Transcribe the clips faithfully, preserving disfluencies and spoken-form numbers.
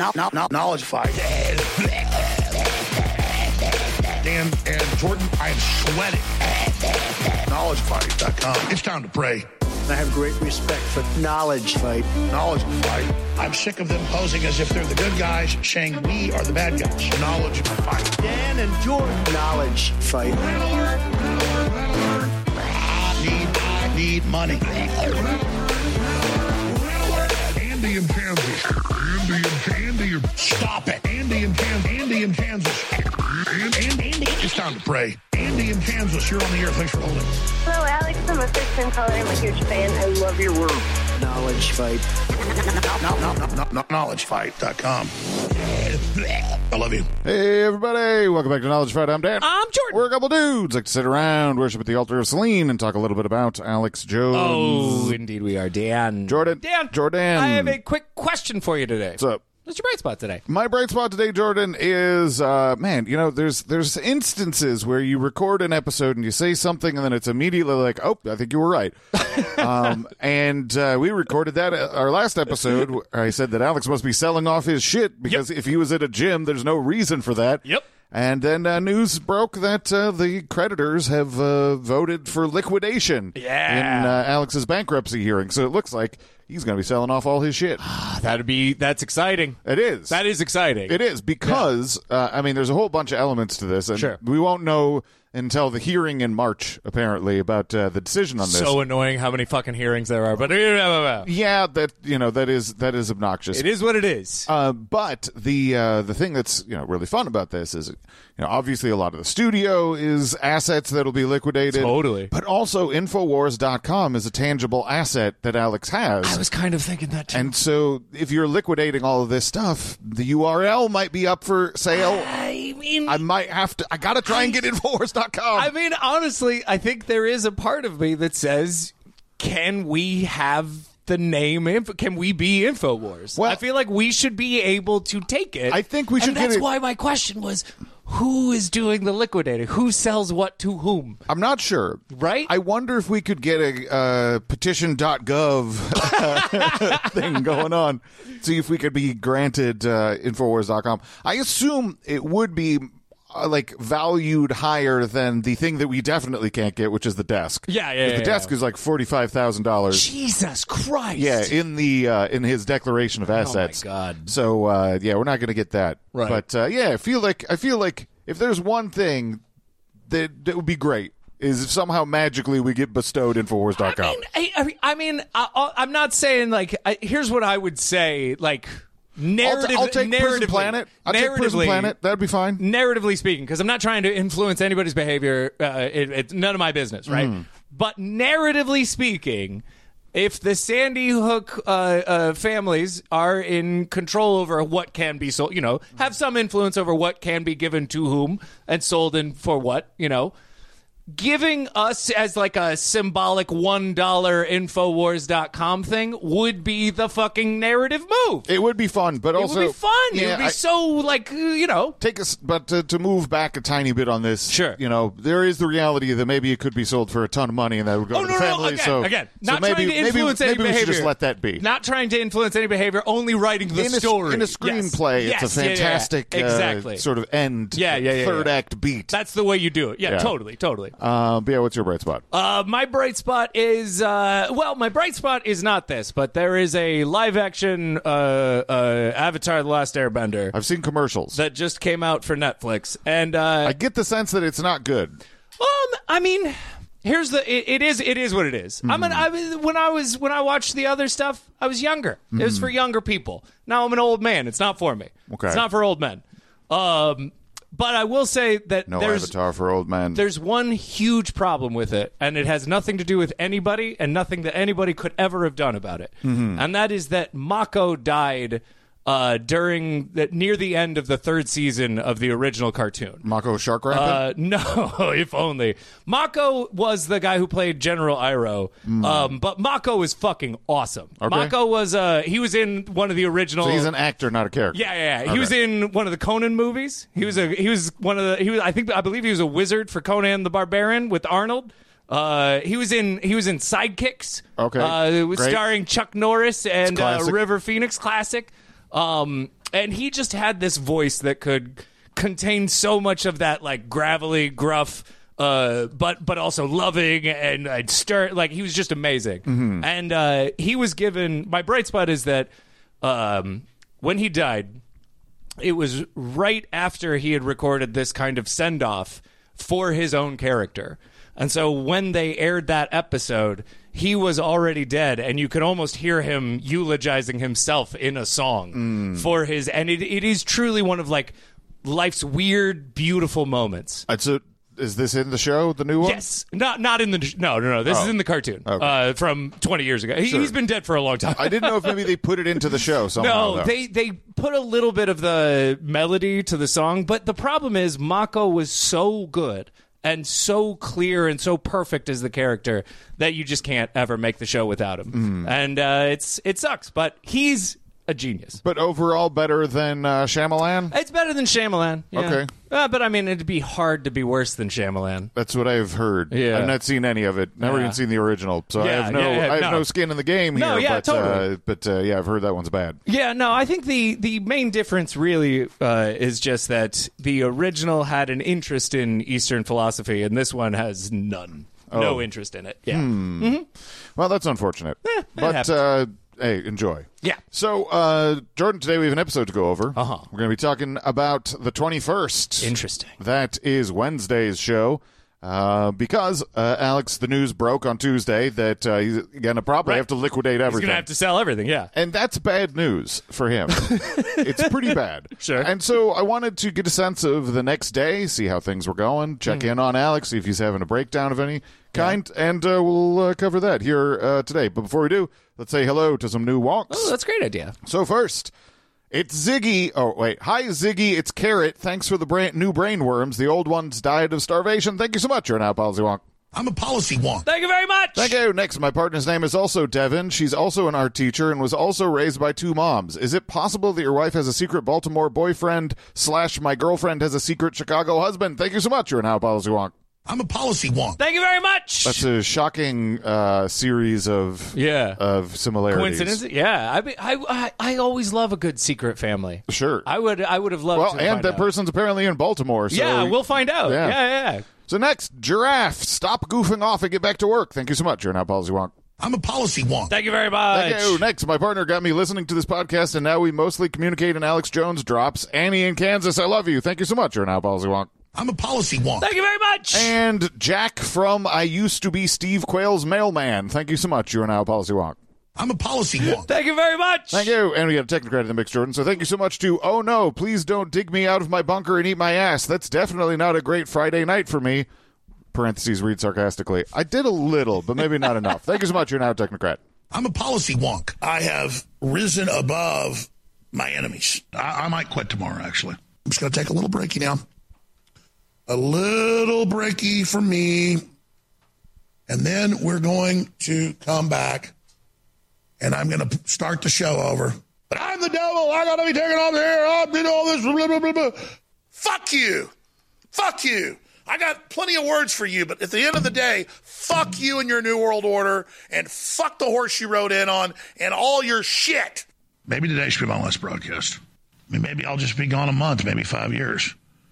Knowledge fight. Dan and Jordan, I am sweating. knowledge fight dot com. It's time to pray. I have great respect for Knowledge Fight. Knowledge Fight. I'm sick of them posing as if they're the good guys, saying we are the bad guys. Knowledge Fight. Dan and Jordan. Knowledge Fight. Red alert. Red alert. Red alert. I need, I need money. Red alert. Andy in Kansas. Andy in Andy. Stop it. Andy in Kansas. Andy in Kansas. Andy, Andy. It's time to pray. Andy in Kansas, you're on the air. Thanks for holding. Hello, Alex. I'm a first-time caller. I'm a huge fan. I love your work. Knowledge Fight. knowledge fight dot com. I love you. Hey, everybody. Welcome back to Knowledge Fight. I'm Dan. I'm Jordan. We're a couple dudes like to sit around, worship at the altar of Celine, and talk a little bit about Alex Jones. Oh, indeed we are, Dan. Jordan. Dan. Jordan. I have a quick question for you today. What's up? What's your bright spot today? My bright spot today, Jordan, is, uh, man, you know, there's there's instances where you record an episode and you say something and then it's immediately like, oh, I think you were right. um, and uh, we recorded that, uh, our last episode, where I said that Alex must be selling off his shit because Yep. if he was at a gym, there's no reason for that. Yep. And then uh, news broke that uh, the creditors have uh, voted for liquidation Yeah. in uh, Alex's bankruptcy hearing. So it looks like he's going to be selling off all his shit. That'd be that's exciting. It is. That is exciting. It is because, uh, I mean, there's a whole bunch of elements to this. And Sure. we won't know until the hearing in March, apparently, about uh, the decision on this. So annoying how many fucking hearings there are, but uh, yeah, that you know that is that is obnoxious. it is what it is. Uh, but the uh, the thing that's you know really fun about this is, you know, obviously a lot of the studio is assets that'll be liquidated. Totally. But also Infowars dot com is a tangible asset that Alex has. I was kind of thinking that too. And so if you're liquidating all of this stuff, the U R L might be up for sale. I mean, I might have to. I gotta try and get Infowars dot com. I mean, honestly, I think there is a part of me that says, can we have the name? Info- can we be Infowars? Well- I feel like we should be able to take it. I think we should and get that's it- why my question was, who is doing the liquidating? Who sells what to whom? I'm not sure. Right? I wonder if we could get a uh, petition dot gov thing going on. See if we could be granted uh, Infowars dot com. I assume it would be uh, like valued higher than the thing that we definitely can't get, which is the desk. Yeah, yeah, The yeah, desk yeah. is like forty-five thousand dollars. Jesus Christ. Yeah, in the uh, in his declaration of assets. Oh, my God. So uh, yeah, we're not going to get that. Right. But uh, yeah, I feel like I feel like if there's one thing that that would be great is if somehow magically we get bestowed Infowars dot com. I mean, I, I mean, I mean I, I'm not saying like. I, here's what I would say. Like I'll, narrative. t- I'll take Prison narratively- Planet. I'll take Prison narratively- Planet. That'd be fine. narratively speaking, because I'm not trying to influence anybody's behavior. Uh, it, it's none of my business, right? Mm. But narratively speaking, if the Sandy Hook uh, uh, families are in control over what can be sold, you know, have some influence over what can be given to whom and sold and for what, you know, giving us as like a symbolic one dollar Infowars dot com thing would be the fucking narrative move. It would be fun, but It also would be fun. it Yeah, would be I- so like, uh, you know. take us, but to, to move back a tiny bit on this, Sure. You know, there is the reality that maybe it could be sold for a ton of money, and that would go Oh, to no, the no, family. again, so again, so not maybe, trying to maybe, influence any maybe we behavior. should just let that be. Not trying to influence any behavior, only writing the in a, story. in a Yes. screenplay, Yes, it's a yeah, yeah, yeah. fantastic uh, exactly. sort of end, Yeah, yeah, yeah, third yeah. act beat. That's the way you do it. Yeah, Yeah. totally, totally. Uh, but yeah, what's your bright spot? Uh, my bright spot is, uh, well, my bright spot is not this, but there is a live action uh, uh, Avatar The Last Airbender I've seen commercials. that just came out for Netflix. And, uh, I get the sense that it's not good. Um, I mean, here's the. It, it is. It is what it is. Mm-hmm. I mean, I was- when I was when I watched the other stuff, I was younger. It was for younger people. Now I'm an old man. It's not for me. Mm-hmm. Okay. It's not for old men. Um, but I will say that No there's Avatar for old men. there's one huge problem with it, and it has nothing to do with anybody and nothing that anybody could ever have done about it. Mm-hmm. And that is that Mako died uh, during the, near the end of the third season of the original cartoon. Mako Shark Rampant? Uh, no, if only. Mako was the guy who played General Iroh, um, but Mako is fucking awesome. Okay. Mako was uh, he was in one of the original. so he's an actor, not a character. Yeah, yeah, yeah. He Okay. was in one of the Conan movies. He was a he was one of the he was I think I believe he was a wizard for Conan the Barbarian with Arnold. Uh, he was in he was in Sidekicks. Okay. uh, it was Great. starring Chuck Norris and uh, classic. River Phoenix, classic. Um, and he just had this voice that could contain so much of that, like gravelly, gruff, uh, but but also loving and, and stir. Like he was just amazing. Mm-hmm. And uh, he was given. My bright spot is that um, when he died, it was right after he had recorded this kind of send off for his own character. And so when they aired that episode, he was already dead, and you could almost hear him eulogizing himself in a song mm. for his. And it, it is truly one of like life's weird, beautiful moments. It's a, is this in the show, the new one? Yes, not not in the no no no. This oh. is in the cartoon okay. uh, from twenty years ago. He, sure. He's been dead for a long time. I didn't know if maybe they put it into the show somehow. No, though. they they put a little bit of the melody to the song, but the problem is Mako was so good and so clear and so perfect as the character that you just can't ever make the show without him. Mm. And uh, it's it sucks, but he's a genius. But overall, better than uh, Shyamalan? It's better than Shyamalan. Yeah. Okay. Uh, but I mean, it'd be hard to be worse than Shyamalan. That's what I've heard. Yeah. I've not seen any of it. Never Yeah. even seen the original. So Yeah, I have no, yeah, yeah, I have no. no. skin in the game No, here. yeah, but, totally. Uh, but uh, yeah, I've heard that one's bad. Yeah, no, I think the, the main difference really uh, is just that the original had an interest in Eastern philosophy, and this one has none. Oh. No interest in it. Yeah. Hmm. Mm-hmm. Well, that's unfortunate. Eh, it but happens. uh, hey, enjoy. Yeah. So, uh, Jordan, today we have an episode to go over. Uh-huh. We're going to be talking about the twenty-first. Interesting. That is Wednesday's show. Uh, because uh, Alex, the news broke on Tuesday that uh, he's going to probably Right. have to liquidate He's everything. going to have to sell everything, yeah. And that's bad news for him. It's pretty bad. Sure. And so I wanted to get a sense of the next day, see how things were going, check Mm. in on Alex, see if he's having a breakdown of any kind, and uh, we'll uh, cover that here uh, today. But before we do, let's say hello to some new wonks. Oh, that's a great idea. So first, it's Ziggy. Oh, wait. Hi, Ziggy. It's Carrot. Thanks for the brand- new brain worms. The old ones died of starvation. Thank you so much. You're now Policy Wonk. I'm a policy wonk. Thank you very much. Thank you. Next, my partner's name is also Devin. She's also an art teacher and was also raised by two moms. Is it possible that your wife has a secret Baltimore boyfriend slash my girlfriend has a secret Chicago husband? Thank you so much. You're now Policy Wonk. I'm a policy wonk. Thank you very much. That's a shocking uh, series of Yeah. of similarities. Coincidence? Yeah. I, mean, I I I always love a good secret family. Sure. I would I would have loved well, to and find that out. person's apparently in Baltimore. So Yeah, we'll find out. Yeah. Yeah, yeah. yeah. So next, Giraffe. Stop goofing off and get back to work. Thank you so much. You're now Policy Wonk. I'm a policy wonk. Thank you very much. Thank you. Next, my partner got me listening to this podcast, and now we mostly communicate in Alex Jones drops. Annie in Kansas, I love you. Thank you so much. You're now Policy Wonk. I'm a policy wonk. Thank you very much. And Jack from I Used to Be Steve Quayle's Mailman. Thank you so much. You are now Policy Wonk. I'm a policy wonk. Thank you very much. Thank you. And we got a technocrat in the mix, Jordan. So thank you so much to Oh No, Please Don't Dig Me Out of My Bunker and Eat My Ass. That's definitely not a great Friday night for me. Parentheses, read sarcastically. I did a little, but maybe not enough. Thank you so much. You're now a technocrat. I'm a policy wonk. I have risen above my enemies. I, I might quit tomorrow, actually. I'm just going to take a little breaky now. A little breaky for me. And then we're going to come back, and I'm going to start the show over. But I'm the devil. I got to be taken off here. I'm doing all this. Blah, blah, blah, blah. Fuck you. Fuck you. I got plenty of words for you, but at the end of the day, fuck you and your New World Order, and fuck the horse you rode in on, and all your shit. Maybe today should be my last broadcast. I mean, maybe I'll just be gone a month, maybe five years.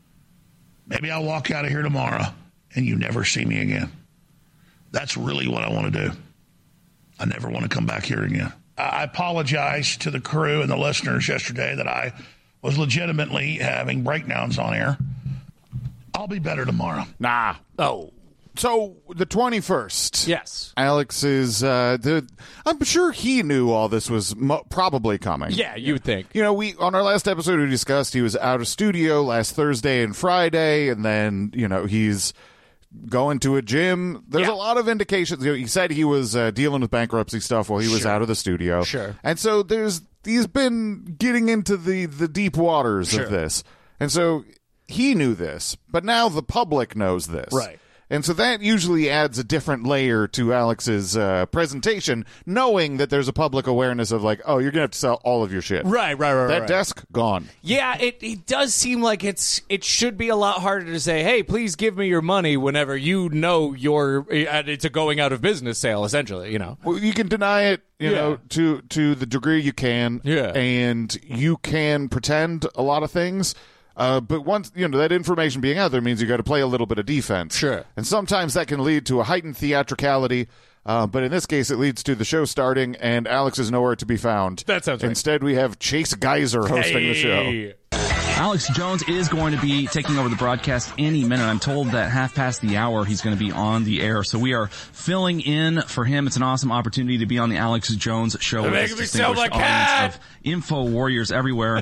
Maybe I'll walk out of here tomorrow, and you never see me again. That's really what I want to do. I never want to come back here again. I apologize to the crew and the listeners yesterday that I was legitimately having breakdowns on air. I'll be better tomorrow. Nah. Oh. So the twenty-first. Yes. Alex is, uh, the, I'm sure he knew all this was mo- probably coming. Yeah, you would think. You know, we on our last episode we discussed he was out of studio last Thursday and Friday, and then, you know, he's going to a gym. There's Yeah. a lot of indications. You know, he said he was uh, dealing with bankruptcy stuff while he was Sure. out of the studio. Sure. And so there's he's been getting into the, the deep waters Sure. of this. And so he knew this, but now the public knows this. Right. And so that usually adds a different layer to Alex's uh, presentation, knowing that there's a public awareness of like, oh, you're going to have to sell all of your shit. Right, right, right. That right. desk, gone. Yeah, it, it does seem like it's it should be a lot harder to say, hey, please give me your money whenever you know you're, it's a going out of business sale, essentially, you know. Well, you can deny it, you Yeah. know, to, to the degree you can. Yeah. And you can pretend a lot of things. Uh, but once, you know, that information being out there means you got to play a little bit of defense. Sure. And sometimes that can lead to a heightened theatricality. Uh, but in this case, it leads to the show starting, and Alex is nowhere to be found. That sounds right. Instead, we have Chase Geyser hosting the show. Hey. Alex Jones is going to be taking over the broadcast any minute. I'm told that half past the hour he's going to be on the air. So we are filling in for him. It's an awesome opportunity to be on the Alex Jones show. They're with making this me sound distinguished like cat. audience of info warriors everywhere.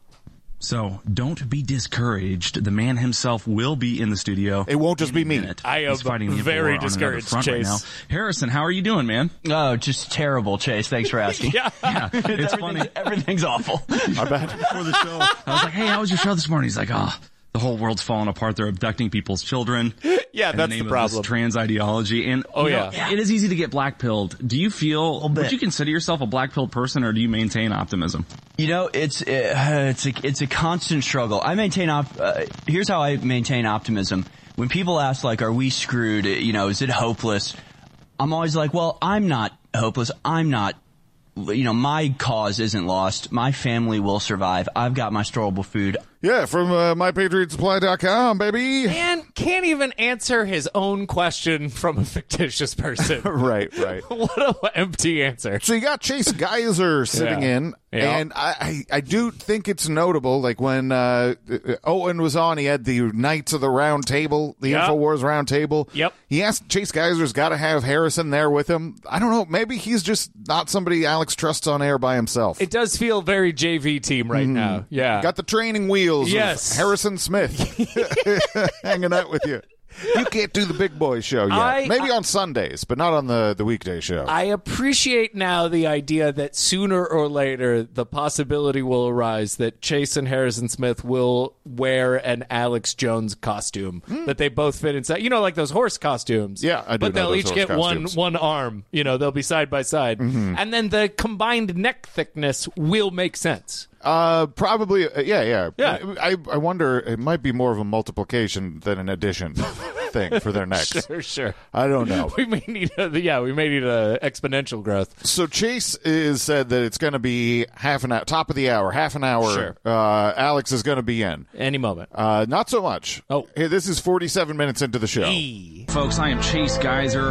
So don't be discouraged. The man himself will be in the studio. It won't just be me. minute. I am He's fighting the very war on another discouraged, front right Chase. now. Harrison, how are you doing, man? Oh, just terrible, Chase. Thanks for asking. Yeah. Yeah, it's funny. Everything's, everything's awful. I bet. Before the show, I was like, hey, how was your show this morning? He's like, oh, the whole world's falling apart. They're abducting people's children. Yeah, in that's the, the name problem. Of this trans ideology. And Oh, you know, yeah. it is easy to get black-pilled. Do you feel, bit. would you consider yourself a black-pilled person, or do you maintain optimism? You know, it's uh, it's a it's a constant struggle. I maintain op- uh, here's how I maintain optimism. When people ask like, "Are we screwed?" You know, is it hopeless? I'm always like, "Well, I'm not hopeless. I'm not. You know, my cause isn't lost. My family will survive. I've got my storable food." Yeah, from uh, my patriot supply dot com, baby. Man can't even answer his own question from a fictitious person. Right, right. What an empty answer. So you got Chase Geyser sitting Yeah. in, Yeah. and I, I I do think it's notable. Like when uh, Owen was on, he had the Knights of the Round Table, the Yep. InfoWars Round Table. Yep. He asked Chase Geyser's got to have Harrison there with him. I don't know. Maybe he's just not somebody Alex trusts on air by himself. It does feel very J V team right now. Yeah. Got the training wheels Yes. of Harrison Smith hanging out with you. You can't do the big boy show yet. I- Maybe on Sundays, but not on the, the weekday show. I appreciate now the idea that sooner or later the possibility will arise that Chase and Harrison Smith will wear an Alex Jones costume that they both fit inside. You know, like those horse costumes. Yeah, I do But know they'll those each horse get costumes. one one arm. You know, they'll be side by side, and then the combined neck thickness will make sense. Uh, probably, uh, yeah, yeah. Yeah. I, I wonder, it might be more of a multiplication than an addition thing for their necks. Sure, sure. I don't know. We may need a, yeah, we may need a exponential growth. So Chase is said that it's going to be half an hour, top of the hour, half an hour. Sure. Uh, Alex is going to be in. Any moment. Uh, not so much. Oh. Hey, this is forty-seven minutes into the show. Hey. Folks, I am Chase Geyser,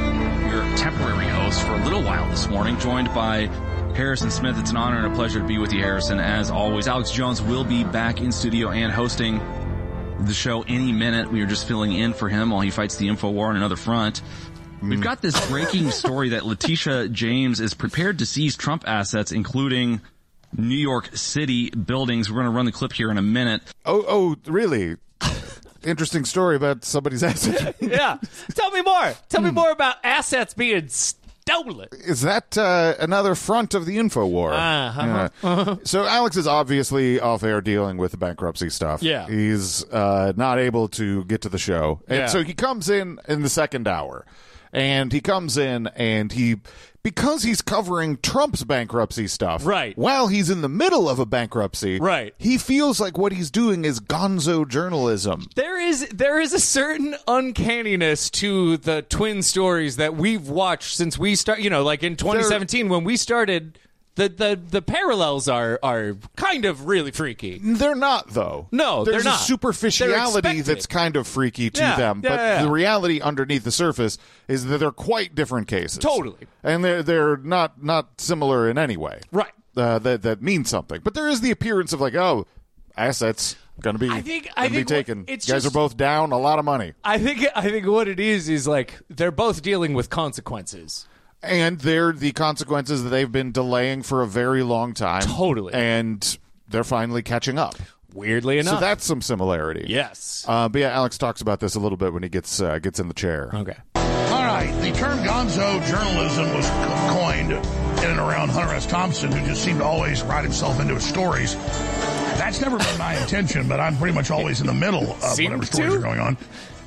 your temporary host for a little while this morning, joined by Harrison Smith. It's an honor and a pleasure to be with you, Harrison. As always, Alex Jones will be back in studio and hosting the show any minute. We are just filling in for him while he fights the info war on another front. We've got this breaking story that Letitia James is prepared to seize Trump assets, including New York City buildings. We're going to run the clip here in a minute. Oh, oh, really? Interesting story about somebody's asset. Yeah. Tell me more. Tell me more about assets being stolen. Is that uh, another front of the info war? Uh-huh. Yeah. So Alex is obviously off air dealing with the bankruptcy stuff. Yeah. He's uh, not able to get to the show. And Yeah. so he comes in in the second hour. And he comes in and he, because he's covering Trump's bankruptcy stuff, Right. while he's in the middle of a bankruptcy, Right. he feels like what he's doing is gonzo journalism. There is there is a certain uncanniness to the twin stories that we've watched since we start. You know, like in twenty seventeen when we started. The, the the parallels are are kind of really freaky. They're not, though. No, There's they're a not. superficiality They're expected. that's kind of freaky to Yeah, them, yeah, but yeah, yeah. the reality underneath the surface is that they're quite different cases. Totally. And they're, they're not, not similar in any way. Right. Uh, that, that means something. But there is the appearance of like, oh, assets going to be, I think- I gonna be think what- taken. it's You guys just- are both down a lot of money. I think I think what it is is like they're both dealing with consequences. And they're the consequences that they've been delaying for a very long time. Totally. And they're finally catching up. Weirdly enough. So that's some similarity. yes. Uh, but yeah, Alex talks about this a little bit when he gets uh, gets in the chair. Okay. All right, the term gonzo journalism was co- coined in and around Hunter S. Thompson, who just seemed to always write himself into his stories. That's never been my intention, but I'm pretty much always in the middle of Seemed whatever stories to? are going on.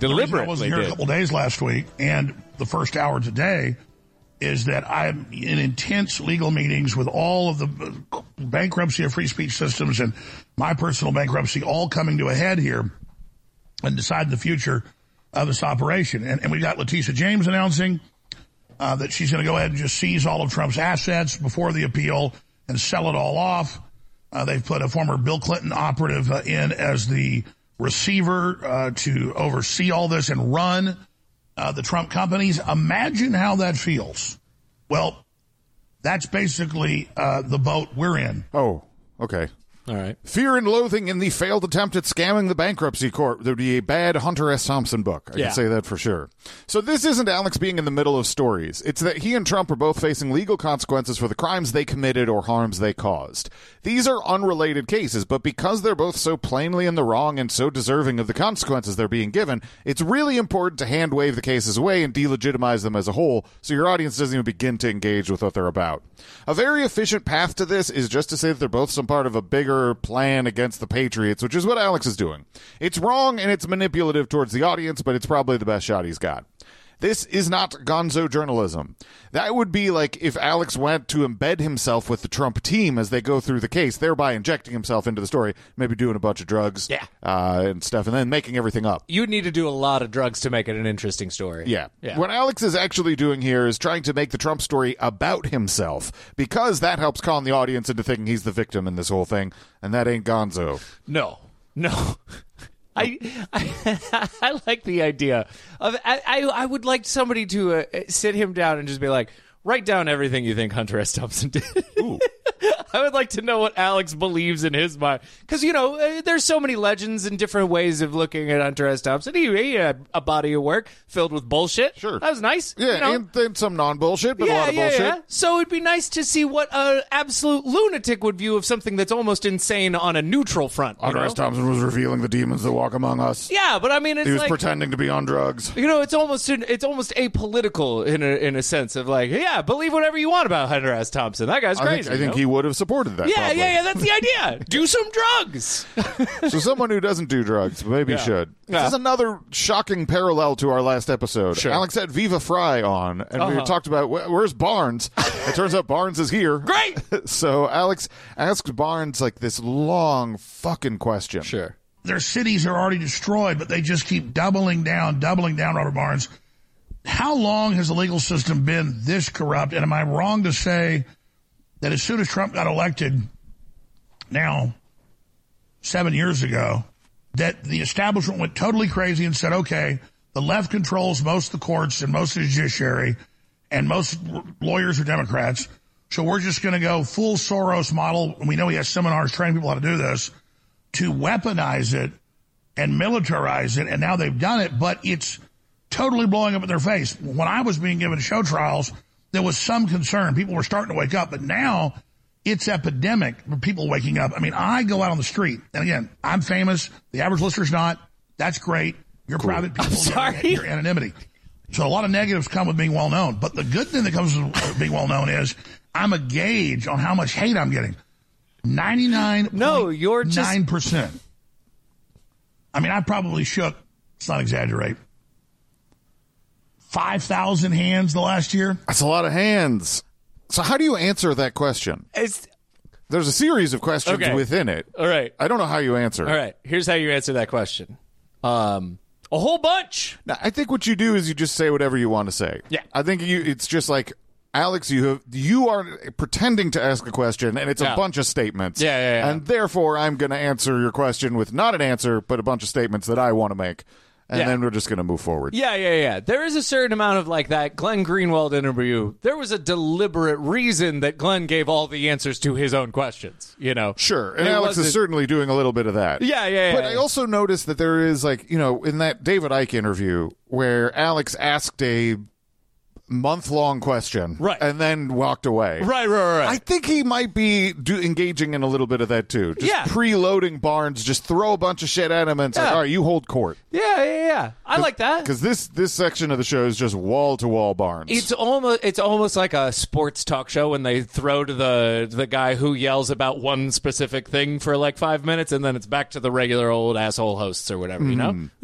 The reason I Deliberately wasn't here did. a couple days last week, and the first hour today, is that I'm in intense legal meetings with all of the bankruptcy of free speech systems and my personal bankruptcy all coming to a head here and decide the future of this operation. And, and we got Letitia James announcing uh, that she's going to go ahead and just seize all of Trump's assets before the appeal and sell it all off. Uh, they've put a former Bill Clinton operative uh, in as the receiver uh, to oversee all this and run uh, the Trump companies. Imagine how that feels. Well, that's basically uh, the boat we're in. Oh, okay. All right. Fear and Loathing in the Failed Attempt at Scamming the Bankruptcy Court. There'd be a bad Hunter S. Thompson book. I Yeah. can say that for sure. So this isn't Alex being in the middle of stories. It's that he and Trump are both facing legal consequences for the crimes they committed or harms they caused. These are unrelated cases, but because they're both so plainly in the wrong and so deserving of the consequences they're being given, it's really important to hand-wave the cases away and delegitimize them as a whole so your audience doesn't even begin to engage with what they're about. A very efficient path to this is just to say that they're both some part of a bigger plan against the Patriots, which is what Alex is doing. It's wrong and it's manipulative towards the audience, but it's probably the best shot he's got. This is not gonzo journalism. That would be like if Alex went to embed himself with the Trump team as they go through the case, thereby injecting himself into the story, maybe doing a bunch of drugs Yeah. uh, and stuff, and then making everything up. You'd need to do a lot of drugs to make it an interesting story. Yeah. Yeah. What Alex is actually doing here is trying to make the Trump story about himself, because that helps con the audience into thinking he's the victim in this whole thing, and that ain't gonzo. No, no. I, I I like the idea of I I, I would like somebody to uh, sit him down and just be like, write down everything you think Hunter S. Thompson did. Ooh. I would like to know what Alex believes in his mind, because you know uh, there's so many legends and different ways of looking at Hunter S. Thompson. He, he had a body of work filled with bullshit. Sure. That was nice. Yeah, you know? and then some non-bullshit, but a yeah, lot of yeah, bullshit. yeah. So it'd be nice to see what an absolute lunatic would view of something that's almost insane on a neutral front. you Hunter know? S. Thompson was revealing the demons that walk among us. Yeah, but I mean, it's He was like, pretending to be on drugs. you know, it's almost an, it's almost apolitical in a in a sense of like, yeah, believe whatever you want about Hunter S. Thompson. That guy's I crazy. think, I think you know? he would have supported that. Yeah, probably. yeah, yeah. That's the idea. Do some drugs. So someone who doesn't do drugs maybe Yeah. should. Yeah. This is another shocking parallel to our last episode. Sure. Alex had Viva Fry on, and we Uh-huh. talked about wh- where's Barnes. It turns out Barnes is here. Great. So Alex asks Barnes like this long fucking question. Sure. Their cities are already destroyed, but they just keep doubling down, doubling down, Robert Barnes. How long has the legal system been this corrupt? And am I wrong to say that as soon as Trump got elected, now seven years ago, that the establishment went totally crazy and said, okay, the left controls most of the courts and most of the judiciary, and most lawyers are Democrats, so we're just going to go full Soros model, and we know he has seminars training people how to do this, to weaponize it and militarize it, and now they've done it, but it's totally blowing up in their face. When I was being given show trials, there was some concern. People were starting to wake up, but now it's epidemic for people waking up. I mean, I go out on the street, and again, I'm famous. The average listener's not. That's great. You're private people. sorry. Your anonymity. So a lot of negatives come with being well known, but the good thing that comes with being well known is I'm a gauge on how much hate I'm getting. ninety-nine No, you're just- nine percent. I mean, I probably shook, let's not exaggerate, five thousand hands the last year. That's a lot of hands. So how do you answer that question? It's There's a series of questions Okay. within it. all right. I don't know how you answer. All right. Here's how you answer that question. Um, a whole bunch. Now, I think what you do is you just say whatever you want to say. Yeah. I think you. It's just like, Alex, you have, you are pretending to ask a question, and it's Yeah. a bunch of statements. Yeah, yeah, yeah. And therefore, I'm going to answer your question with not an answer, but a bunch of statements that I want to make. And Yeah. then we're just going to move forward. Yeah, yeah, yeah. There is a certain amount of like that Glenn Greenwald interview. There was a deliberate reason that Glenn gave all the answers to his own questions, you know? Sure. And It Alex is wasn't- certainly doing a little bit of that. Yeah, yeah, yeah. But I also noticed that there is, like, you know, in that David Icke interview where Alex asked a month-long question, Right. and then walked away. Right, right, right, right. I think he might be do, engaging in a little bit of that too. Just Yeah. preloading Barnes, just throw a bunch of shit at him, and it's like, Yeah. all right, you hold court. yeah, yeah, yeah. I like that. Because this this section of the show is just wall to wall Barnes. It's almost it's almost like a sports talk show when they throw to the the guy who yells about one specific thing for like five minutes, and then it's back to the regular old asshole hosts or whatever, you know? Yeah.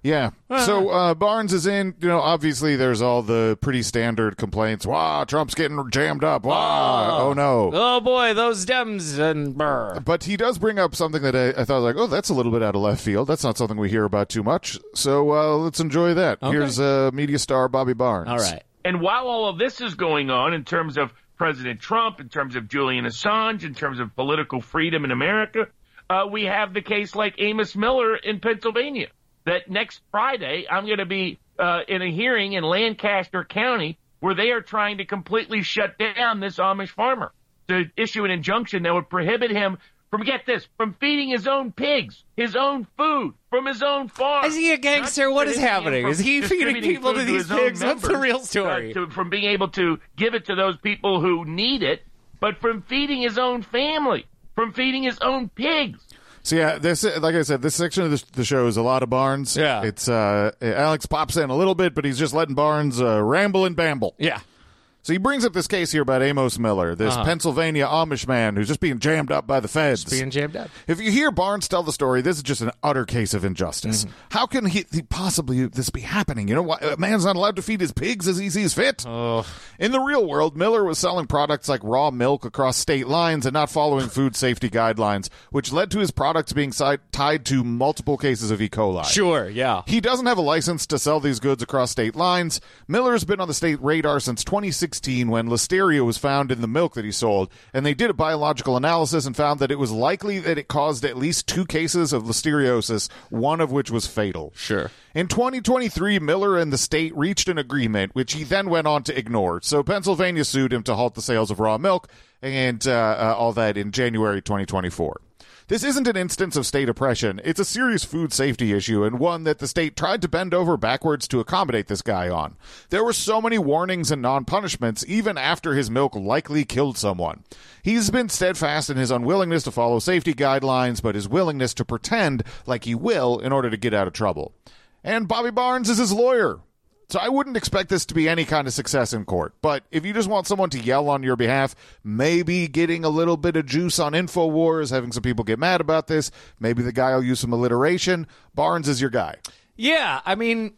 Yeah. So uh, Barnes is in, you know, obviously there's all the pretty standard complaints. Wow, Trump's getting jammed up. Wow, oh, oh no. Oh, boy, those Dems and brr. But he does bring up something that I, I thought, like, oh, that's a little bit out of left field. That's not something we hear about too much. So uh, let's enjoy that. Okay. Here's uh, media star Bobby Barnes. All right. And while all of this is going on in terms of President Trump, in terms of Julian Assange, in terms of political freedom in America, uh, we have the case like Amos Miller in Pennsylvania, that next Friday I'm going to be uh, in a hearing in Lancaster County where they are trying to completely shut down this Amish farmer to issue an injunction that would prohibit him from, get this, from feeding his own pigs, his own food, from his own farm. Is he a gangster? What is happening? Is he feeding people to these pigs? What's the real story? Uh, to, from being able to give it to those people who need it, but from feeding his own family, from feeding his own pigs. So yeah, this, like I said, this section of the, the show is a lot of Barnes. Yeah. It's uh, Alex pops in a little bit, but he's just letting Barnes uh, ramble and bamble. Yeah. So he brings up this case here about Amos Miller, this Uh-huh. Pennsylvania Amish man who's just being jammed up by the feds. Being jammed up. If you hear Barnes tell the story, this is just an utter case of injustice. Mm-hmm. How can he, he possibly this be happening? You know, why, a man's not allowed to feed his pigs as he sees fit. Oh. In the real world, Miller was selling products like raw milk across state lines and not following food safety guidelines, which led to his products being si- tied to multiple cases of E. coli. Sure, yeah. He doesn't have a license to sell these goods across state lines. Miller's been on the state radar since twenty sixteen when listeria was found in the milk that he sold, and they did a biological analysis and found that it was likely that it caused at least two cases of listeriosis, one of which was fatal. Sure. In twenty twenty-three, Miller and the state reached an agreement, which he then went on to ignore. So Pennsylvania sued him to halt the sales of raw milk and uh, uh, all that in January twenty twenty-four. This isn't an instance of state oppression. It's a serious food safety issue and one that the state tried to bend over backwards to accommodate this guy on. There were so many warnings and non-punishments even after his milk likely killed someone. He's been steadfast in his unwillingness to follow safety guidelines, but his willingness to pretend like he will in order to get out of trouble. And Bobby Barnes is his lawyer. So I wouldn't expect this to be any kind of success in court. But if you just want someone to yell on your behalf, maybe getting a little bit of juice on InfoWars, having some people get mad about this, maybe the guy will use some alliteration, Barnes is your guy. Yeah, I mean,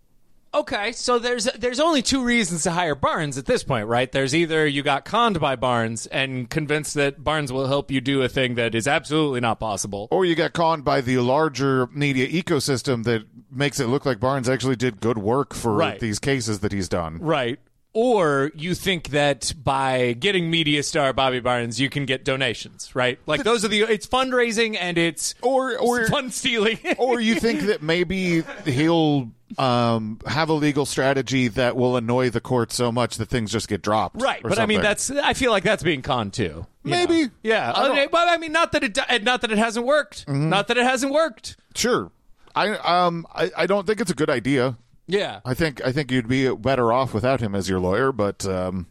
okay, so there's there's only two reasons to hire Barnes at this point, right? There's either you got conned by Barnes and convinced that Barnes will help you do a thing that is absolutely not possible. Or you got conned by the larger media ecosystem that makes it look like Barnes actually did good work for Right. these cases that he's done. Right. Or you think that by getting media star Bobby Barnes, you can get donations, right? Like those are the, it's fundraising and it's Or, or, fun stealing. or you think that maybe he'll um, have a legal strategy that will annoy the court so much that things just get dropped. Right, or but I mean, something. that's, I feel like that's being conned too. you Maybe. know? Yeah. I don't- Okay, but I mean, not that it, not that it hasn't worked. Not that it hasn't worked. Sure. I um I, I don't think it's a good idea. Yeah. I think I think you'd be better off without him as your lawyer, but um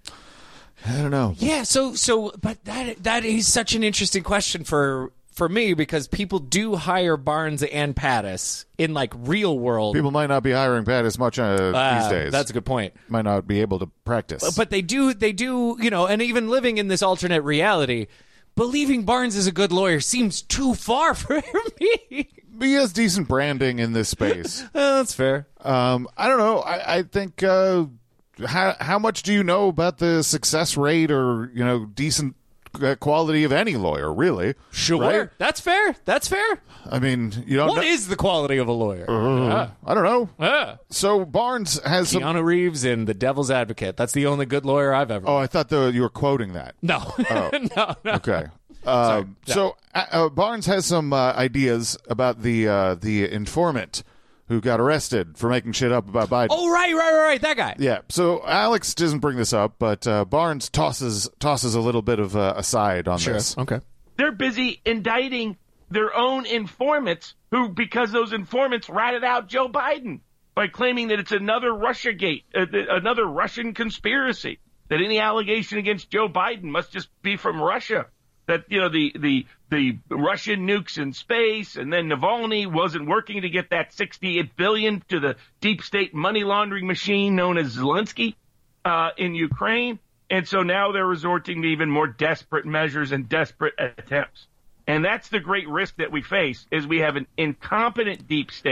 I don't know. Yeah, so so but that that is such an interesting question for for me because people do hire Barnes and Pattis in like real world. People might not be hiring Pat as much uh, Uh, these days. That's a good point. Might not be able to practice. But they do they do, you know, and even living in this alternate reality, believing Barnes is a good lawyer seems too far for me. he has decent branding in this space. Uh, that's fair. um I don't know. I, I think uh how how much do you know about the success rate or, you know, decent uh, quality of any lawyer, really? Sure. Right? That's fair. That's fair. I mean, you don't What know. is the quality of a lawyer? Uh, I don't know. Yeah. So Barnes has some. Keanu Reeves in The Devil's Advocate. That's the only good lawyer I've ever. Oh, I thought the, you were quoting that. No. no, no. Okay. Uh, so uh, uh, Barnes has some uh, ideas about the uh, the informant who got arrested for making shit up about Biden. Oh, right, right, right, right. That guy. Yeah. So Alex doesn't bring this up, but uh, Barnes tosses tosses a little bit of uh, aside on this. Okay. They're busy indicting their own informants who, because those informants ratted out Joe Biden by claiming that it's another Russiagate, uh, th- another Russian conspiracy, that any allegation against Joe Biden must just be from Russia. That, you know, the, the, the Russian nukes in space, and then Navalny wasn't working to get that sixty-eight billion dollars to the deep state money laundering machine known as Zelensky uh, in Ukraine. And so now they're resorting to even more desperate measures and desperate attempts. And that's the great risk that we face, is we have an incompetent deep state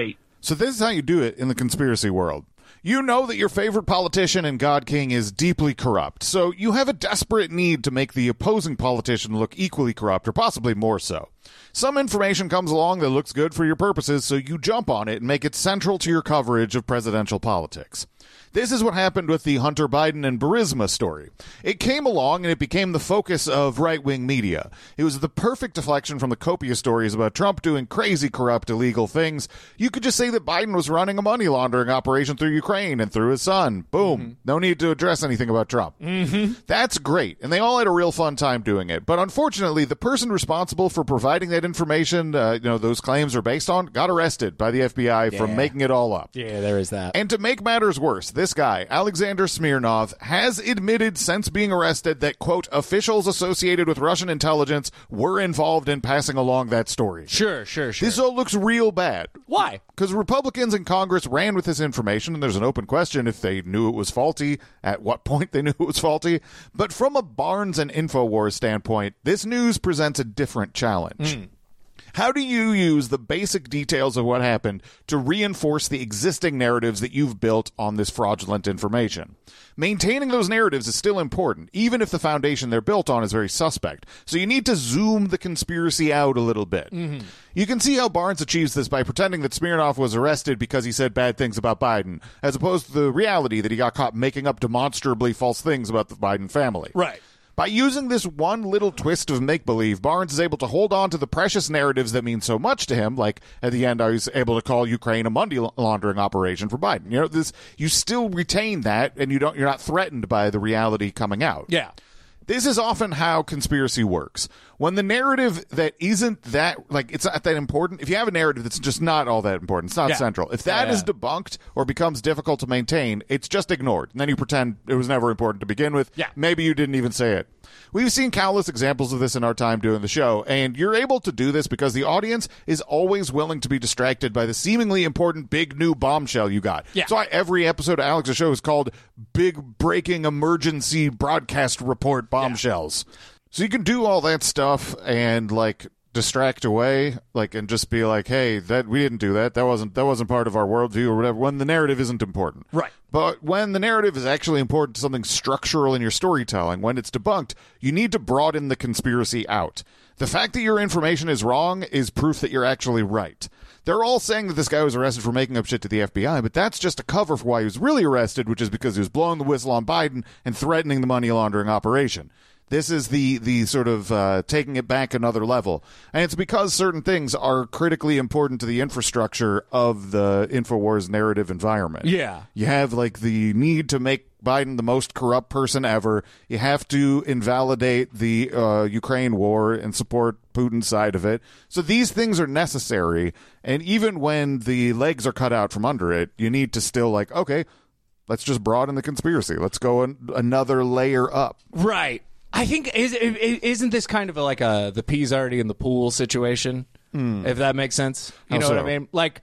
So this is how you do it in the conspiracy world. You know that your favorite politician and God King is deeply corrupt, so you have a desperate need to make the opposing politician look equally corrupt, or possibly more so. Some information comes along that looks good for your purposes, so you jump on it and make it central to your coverage of presidential politics. This is what happened with the Hunter Biden and Burisma story. It came along and it became the focus of right-wing media. It was the perfect deflection from the copious stories about Trump doing crazy, corrupt, illegal things. You could just say that Biden was running a money laundering operation through Ukraine and through his son. Boom. Mm-hmm. No need to address anything about Trump. Mm-hmm. That's great, and they all had a real fun time doing it. But unfortunately, the person responsible for providing that information, uh, you know, those claims are based on, got arrested by the F B I yeah. for making it all up. Yeah, there is that. And to make matters worse, this guy, Alexander Smirnov, has admitted since being arrested that, quote, officials associated with Russian intelligence were involved in passing along that story. Sure, sure, sure. This all looks real bad. Why? Because Republicans in Congress ran with this information, and there's an open question if they knew it was faulty, at what point they knew it was faulty. But from a Barnes and InfoWars standpoint, this news presents a different challenge. Mm. How do you use the basic details of what happened to reinforce the existing narratives that you've built on this fraudulent information? Maintaining those narratives is still important, even if the foundation they're built on is very suspect. So you need to zoom the conspiracy out a little bit. Mm-hmm. You can see how Barnes achieves this by pretending that Smirnov was arrested because he said bad things about Biden, as opposed to the reality that he got caught making up demonstrably false things about the Biden family. Right. By using this one little twist of make-believe, Barnes is able to hold on to the precious narratives that mean so much to him, like at the end I was able to call Ukraine a money laundering operation for Biden. You know, this you still retain that, and you don't you're not threatened by the reality coming out. Yeah. This is often how conspiracy works. When the narrative that isn't that, like, it's not that important, if you have a narrative that's just not all that important, it's not yeah. central. If that yeah, yeah. is debunked or becomes difficult to maintain, it's just ignored. And then you pretend it was never important to begin with. Yeah. Maybe you didn't even say it. We've seen countless examples of this in our time doing the show, and you're able to do this because the audience is always willing to be distracted by the seemingly important big new bombshell you got. Yeah. That's why every episode of Alex's show is called Big Breaking Emergency Broadcast Report Bombshells. Yeah. So you can do all that stuff and, like, distract away, like, and just be like, hey, that we didn't do that. That wasn't that wasn't part of our worldview or whatever, when the narrative isn't important. Right. But when the narrative is actually important to something structural in your storytelling, when it's debunked, you need to broaden the conspiracy out. The fact that your information is wrong is proof that you're actually right. They're all saying that this guy was arrested for making up shit to the F B I, but that's just a cover for why he was really arrested, which is because he was blowing the whistle on Biden and threatening the money laundering operation. This is the the sort of uh, taking it back another level. And it's because certain things are critically important to the infrastructure of the InfoWars narrative environment. Yeah. You have, like, the need to make Biden the most corrupt person ever. You have to invalidate the uh, Ukraine war and support Putin's side of it. So these things are necessary. And even when the legs are cut out from under it, you need to still, like, okay, let's just broaden the conspiracy. Let's go an- another layer up. Right. I think is, isn't this kind of a, like a the pea's already in the pool situation? Mm. If that makes sense, you How know so? what I mean? Like,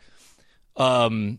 um,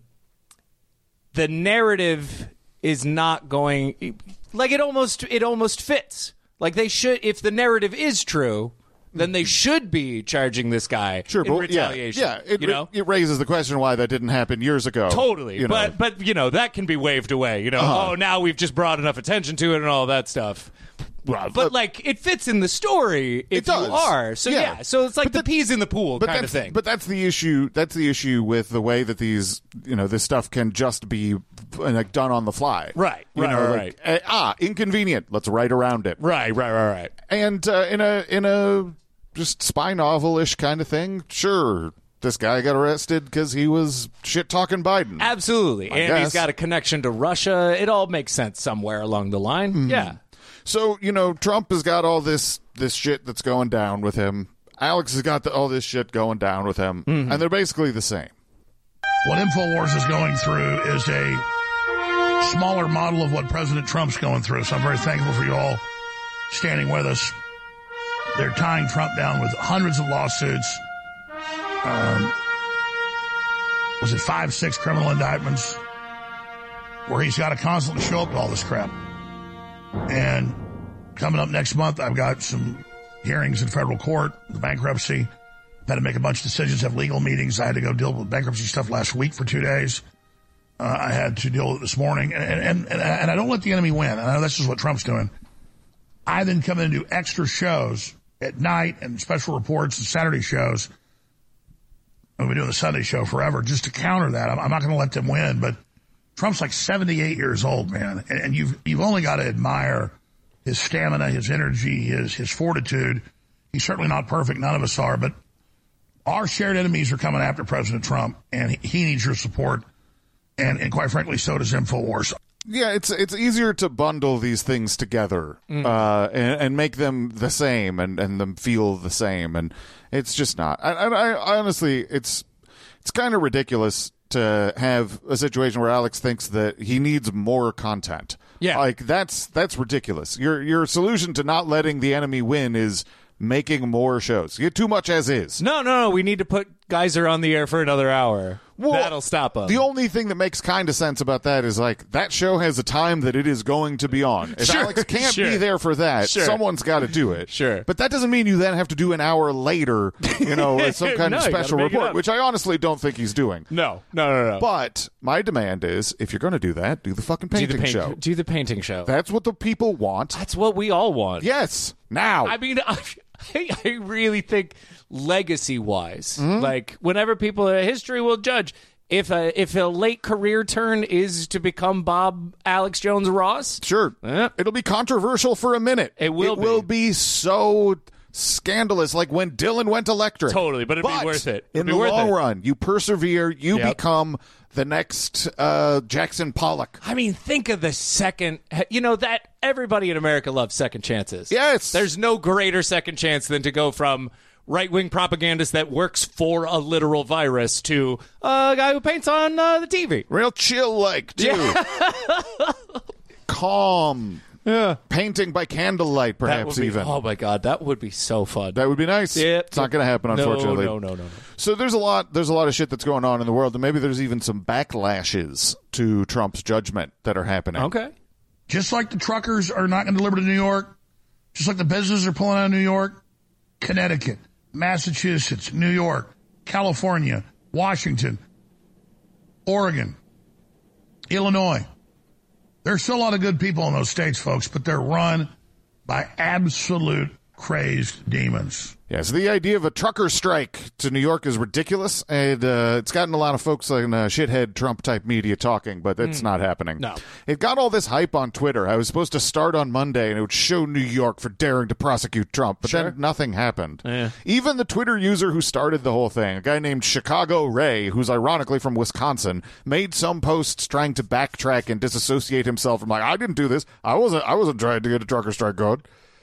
the narrative is not going like it almost it almost fits. Like they should, if the narrative is true, then they should be charging this guy sure, in but, retaliation. Yeah, yeah. It, you know? it raises the question why that didn't happen years ago. Totally, you know. but but you know that can be waved away. You know, Uh-huh. oh, now we've just brought enough attention to it and all that stuff. Well, But, like, it fits in the story if It does. you are. So, Yeah. yeah. So it's like But the that- peas in the pool but kind of that's, thing. But that's the issue. That's the issue with the way that these, you know, this stuff can just be like done on the fly. Right, You right, know, right, like, eh, ah, inconvenient. Let's write around it. right, right, right, right. And uh, in a in a just spy novel-ish kind of thing, sure, this guy got arrested because he was shit talking Biden. Absolutely. I and guess. he's got a connection to Russia. It all makes sense somewhere along the line. Mm-hmm. Yeah. So, you know, Trump has got all this this shit that's going down with him. Alex has got the, all this shit going down with him. Mm-hmm. And they're basically the same. What InfoWars is going through is a smaller model of what President Trump's going through. So I'm very thankful for you all standing with us. They're tying Trump down with hundreds of lawsuits. Um, was it five, six criminal indictments where he's got to constantly show up to all this crap. And coming up next month, I've got some hearings in federal court, the bankruptcy. Had to make a bunch of decisions, have legal meetings. I had to go deal with bankruptcy stuff last week for two days. Uh, I had to deal with it this morning. And, and, and, and I don't let the enemy win. And I know that's just what Trump's doing. I then come in and do extra shows at night and special reports and Saturday shows. I've been doing the Sunday show forever just to counter that. I'm, I'm not going to let them win. But Trump's like seventy-eight years old, man. And, and you've, you've only got to admire his stamina, his energy, his, his fortitude. He's certainly not perfect. None of us are. But our shared enemies are coming after President Trump, and he, he needs your support. And, and quite frankly, so does InfoWars. Yeah, it's it's easier to bundle these things together mm. uh, and, and make them the same and, and them feel the same, and it's just not. I, I, I honestly, it's it's kind of ridiculous to have a situation where Alex thinks that he needs more content. Yeah, like that's that's ridiculous. Your your solution to not letting the enemy win is making more shows. You get too much as is. No, no, no. We need to put Geyser on the air for another hour. Well, that'll stop us. The only thing that makes kind of sense about that is like that show has a time that it is going to be on. If sure, Alex can't sure. be there for that, sure. someone's got to do it. Sure. But that doesn't mean you then have to do an hour later, you know, as some kind no, of special report, which I honestly don't think he's doing. No, no, no, no. But my demand is, if you're going to do that, do the fucking painting do the paint- show. Do the painting show. That's what the people want. That's what we all want. Yes. Now. I mean, I, I really think legacy-wise, Mm-hmm. like whenever people, uh, history will judge. If a, if a late career turn is to become Bob Alex Jones Ross, sure, eh. it'll be controversial for a minute. It will. It be. will be so scandalous, like when Dylan went electric. Totally, but it'd but be worth it. It'd in be the worth long it. run, you persevere. You Yep. become the next uh, Jackson Pollock. I mean, think of the second. You know that everybody in America loves second chances. Yes, there's no greater second chance than to go from right-wing propagandist that works for a literal virus to a guy who paints on uh, the T V. Real chill-like, too. Yeah. Calm. Yeah. Painting by candlelight, perhaps, be, even. Oh, my God. That would be so fun. That would be nice. Yep. It's not going to happen, unfortunately. No, no, no, no, no. So there's a lot there's a lot of shit that's going on in the world, and maybe there's even some backlashes to Trump's judgment that are happening. Okay. Just like the truckers are not going to deliver to New York, just like the businesses are pulling out of New York, Connecticut, Massachusetts, New York, California, Washington, Oregon, Illinois. There's still a lot of good people in those states, folks, but they're run by absolute crazed demons. Yeah, so the idea of a trucker strike to New York is ridiculous, and uh, it's gotten a lot of folks in uh, shithead Trump-type media talking, but it's mm. not happening. No. It got all this hype on Twitter. I was supposed to start on Monday, and it would show New York for daring to prosecute Trump, but sure. then nothing happened. Yeah. Even the Twitter user who started the whole thing, a guy named Chicago Ray, who's ironically from Wisconsin, made some posts trying to backtrack and disassociate himself from like, I didn't do this. I wasn't, I wasn't trying to get a trucker strike going.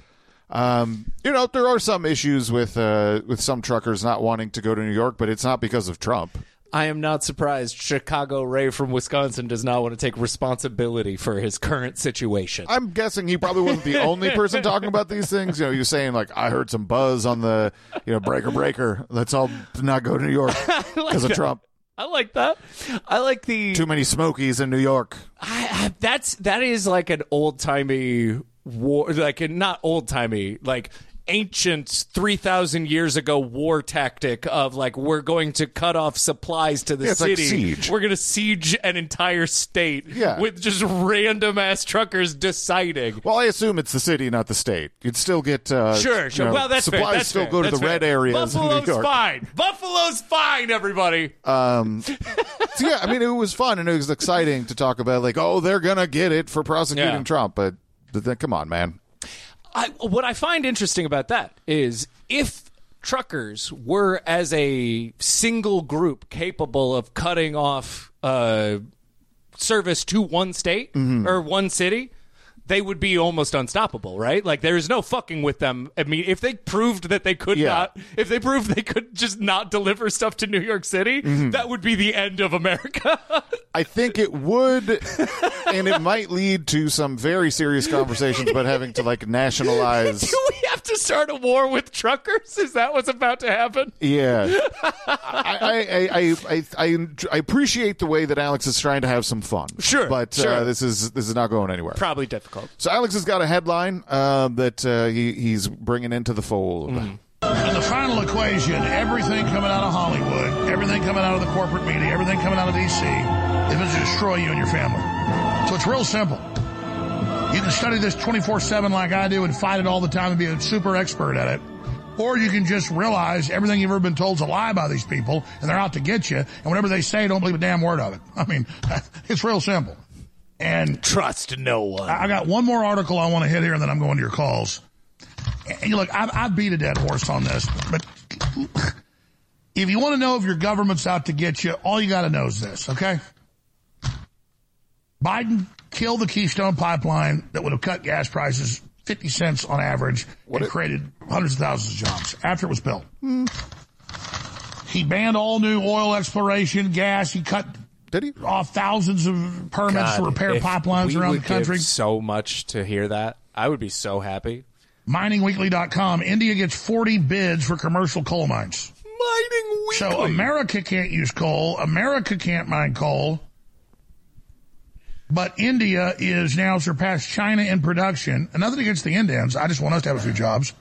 Um, you know, there are some issues with uh, with some truckers not wanting to go to New York, but it's not because of Trump. I am not surprised Chicago Ray from Wisconsin does not want to take responsibility for his current situation. I'm guessing he probably wasn't the only person talking about these things. You know, you're saying, like, I heard some buzz on the, you know, breaker breaker. Let's all not go to New York because like of Trump. I like that. I like the... Too many Smokies in New York. I, I, that's, that is like an old-timey... war, like not old-timey, like ancient three thousand years ago war tactic of like, we're going to cut off supplies to the yeah, it's city. Like siege. We're going to siege an entire state yeah. with just random ass truckers deciding. Well, I assume it's the city, not the state. You'd still get uh, sure, sure. You know, well, that's supplies fair. That's still fair. go to that's the fair. red areas. Buffalo's in New York. fine. Buffalo's fine. Everybody. Um, so yeah, I mean, it was fun and it was exciting to talk about. Like, oh, they're gonna get it for prosecuting yeah. Trump, but, but then, come on, man. I, what I find interesting about that is if truckers were as a single group capable of cutting off uh, service to one state mm-hmm. or one city, they would be almost unstoppable, right? Like there's no fucking with them. I mean, if they proved that they could yeah. not, if they proved they could just not deliver stuff to New York City, mm-hmm. that would be the end of America. I think it would, and it might lead to some very serious conversations about having to like nationalize. Do we have to start a war with truckers? Is that what's about to happen? Yeah, I, I, I, I, I, I appreciate the way that Alex is trying to have some fun. Sure, but sure. Uh, this is this is not going anywhere. Probably difficult. So Alex has got a headline uh, that uh, he, he's bringing into the fold. Mm. And the final equation, everything coming out of Hollywood, everything coming out of the corporate media, everything coming out of D C is to destroy you and your family. So it's real simple. You can study this twenty-four seven like I do and fight it all the time and be a super expert at it. Or you can just realize everything you've ever been told is a lie by these people, and they're out to get you, and whatever they say, don't believe a damn word of it. I mean, it's real simple. And trust no one. I got one more article I want to hit here, and then I'm going to your calls. And look, I, I beat a dead horse on this, but if you want to know if your government's out to get you, all you got to know is this, okay? Biden killed the Keystone Pipeline that would have cut gas prices fifty cents on average what and it? created hundreds of thousands of jobs after it was built. Hmm. He banned all new oil exploration, gas. He cut Did he? off thousands of permits God, to repair pipelines around the country. Give so much to hear that. I would be so happy. mining weekly dot com. India gets forty bids for commercial coal mines. Mining Weekly. So America can't use coal. America can't mine coal. But India is now surpassed China in production. And nothing against the Indians. I just want us to have a few jobs.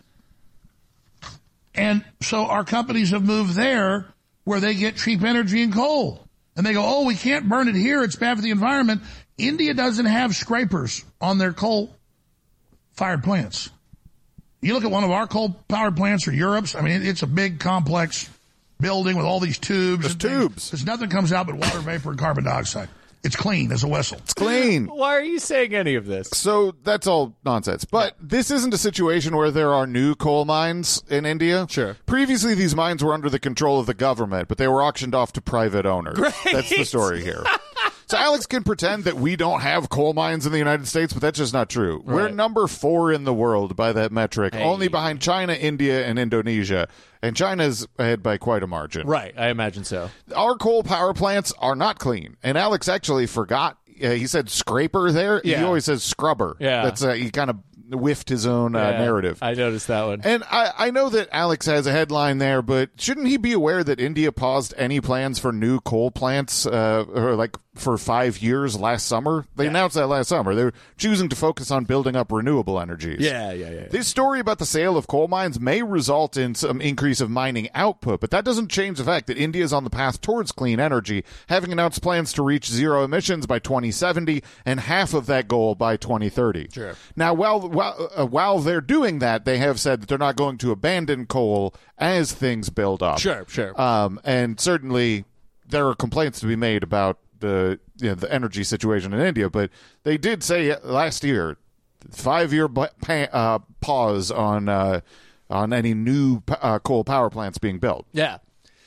And so our companies have moved there where they get cheap energy and coal. And they go, oh, we can't burn it here. It's bad for the environment. India doesn't have scrapers on their coal-fired plants. You look at one of our coal-powered plants or Europe's, I mean, it's a big, complex building with all these tubes. There's tubes. Because nothing comes out but water vapor and carbon dioxide. It's clean as a whistle. It's clean. Why are you saying any of this? So that's all nonsense. But yeah. This isn't a situation where there are new coal mines in India. Sure. Previously, these mines were under the control of the government, but they were auctioned off to private owners. Great. That's the story here. So Alex can pretend that we don't have coal mines in the United States, but that's just not true. Right. We're number four in the world by that metric, hey. only behind China, India, and Indonesia. And China's ahead by quite a margin. Right, I imagine so. Our coal power plants are not clean. And Alex actually forgot. Uh, he said scraper there. Yeah. He always says scrubber. Yeah. That's uh, he kind of whiffed his own uh, yeah, narrative. I noticed that one. And I, I know that Alex has a headline there, but shouldn't he be aware that India paused any plans for new coal plants uh, or like for five years last summer? They yeah. announced that last summer. They were choosing to focus on building up renewable energies. Yeah, yeah, yeah, yeah. This story about the sale of coal mines may result in some increase of mining output, but that doesn't change the fact that India is on the path towards clean energy, having announced plans to reach zero emissions by twenty seventy and half of that goal by twenty thirty. Sure. Now, while while, uh, while they're doing that, they have said that they're not going to abandon coal as things build up. Sure, sure. Um, and certainly there are complaints to be made about the you know, the energy situation in India, but they did say last year, five-year pa- uh, pause on uh, on any new uh, coal power plants being built. Yeah.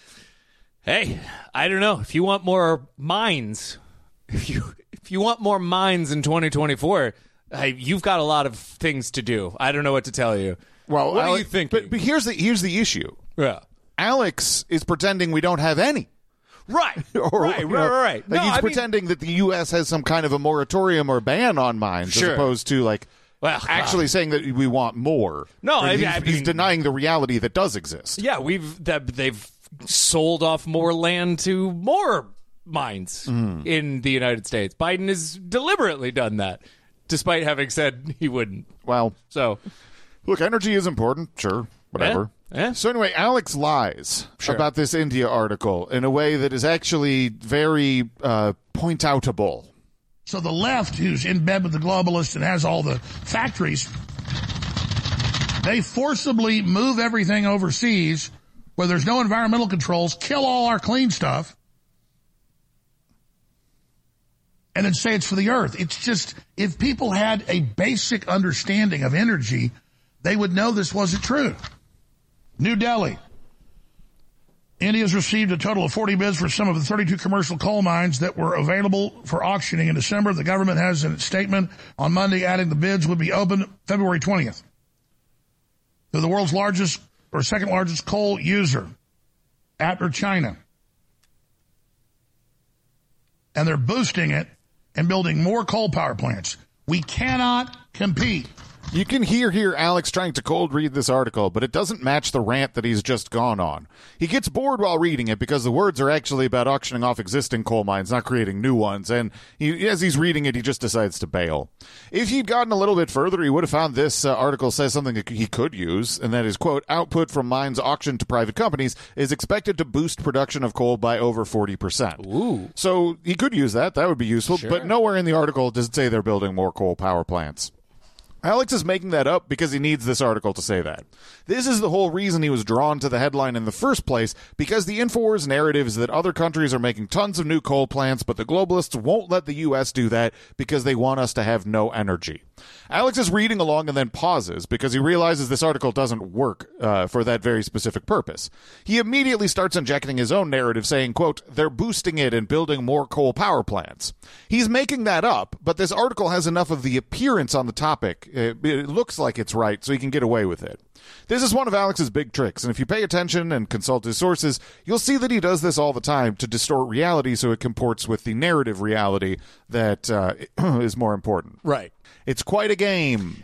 Hey, I don't know. If you want more mines, if you if you want more mines in twenty twenty-four, hey, you've got a lot of things to do. I don't know what to tell you. Well, what Alex, do you think? But, but here's the here's the issue. Yeah. Alex is pretending we don't have any. Right, or, right, you right, know, right. Like no, he's I pretending mean, that the U S has some kind of a moratorium or ban on mines, sure. as opposed to like well, actually uh, saying that we want more. No, I, he's, I mean, he's denying the reality that does exist. Yeah, we've that they've sold off more land to more mines mm. in the United States. Biden has deliberately done that, despite having said he wouldn't. Well, so look, energy is important, sure, whatever. Yeah. Yeah. So anyway, Alex lies sure. about this India article in a way that is actually very uh, point-outable. So the left, who's in bed with the globalists and has all the factories, they forcibly move everything overseas where there's no environmental controls, kill all our clean stuff, and then say it's for the earth. It's just, if people had a basic understanding of energy, they would know this wasn't true. New Delhi. India's received a total of forty bids for some of the thirty-two commercial coal mines that were available for auctioning in December. The government has in its statement on Monday adding the bids would be open February twentieth. They're the world's largest or second largest coal user after China. And they're boosting it and building more coal power plants. We cannot compete You can hear here Alex trying to cold read this article, but it doesn't match the rant that he's just gone on. He gets bored while reading it because the words are actually about auctioning off existing coal mines, not creating new ones, and he, as he's reading it, he just decides to bail. If he'd gotten a little bit further, he would have found this uh, article says something that he could use, and that is, quote, output from mines auctioned to private companies is expected to boost production of coal by over forty percent. Ooh. So he could use that. That would be useful, Sure. but nowhere in the article does it say they're building more coal power plants. Alex is making that up because he needs this article to say that. This is the whole reason he was drawn to the headline in the first place, because the InfoWars narrative is that other countries are making tons of new coal plants, but the globalists won't let the U S do that because they want us to have no energy. Alex is reading along and then pauses because he realizes this article doesn't work uh, for that very specific purpose. He immediately starts injecting his own narrative saying, quote, they're boosting it and building more coal power plants. He's making that up, but this article has enough of the appearance on the topic. It, it looks like it's right, so he can get away with it. This is one of Alex's big tricks, and if you pay attention and consult his sources, you'll see that he does this all the time to distort reality so it comports with the narrative reality that uh, is more important. Right. It's quite a game.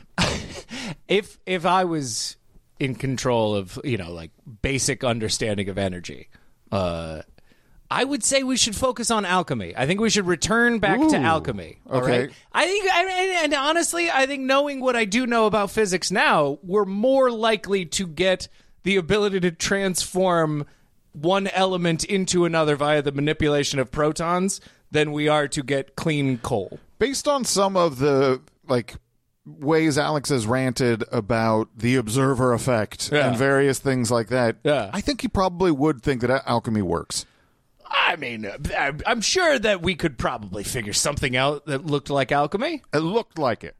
If if I was in control of, you know, like basic understanding of energy, uh, I would say we should focus on alchemy. I think we should return back Ooh, to alchemy. All okay. right? I think, and, and honestly, I think knowing what I do know about physics now, we're more likely to get the ability to transform one element into another via the manipulation of protons than we are to get clean coal. Based on some of the like ways Alex has ranted about the observer effect Yeah. and various things like that, Yeah. I think he probably would think that alchemy works. I mean, I- I'm sure that we could probably figure something out that looked like alchemy. It looked like it.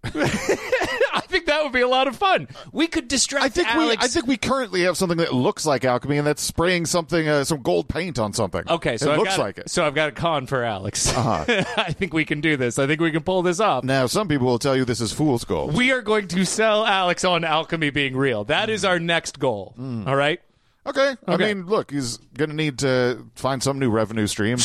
I think that would be a lot of fun. We could distract I think we Alex. I think we currently have something that looks like alchemy, and that's spraying something, uh, some gold paint on something. Okay, so it I've looks got, like it. So I've got a con for Alex. Uh-huh. I think we can do this. I think we can pull this off. Now, some people will tell you this is fool's gold. We are going to sell Alex on alchemy being real. That is our next goal. Mm. All right? Okay. I Okay. mean, look, he's going to need to find some new revenue stream.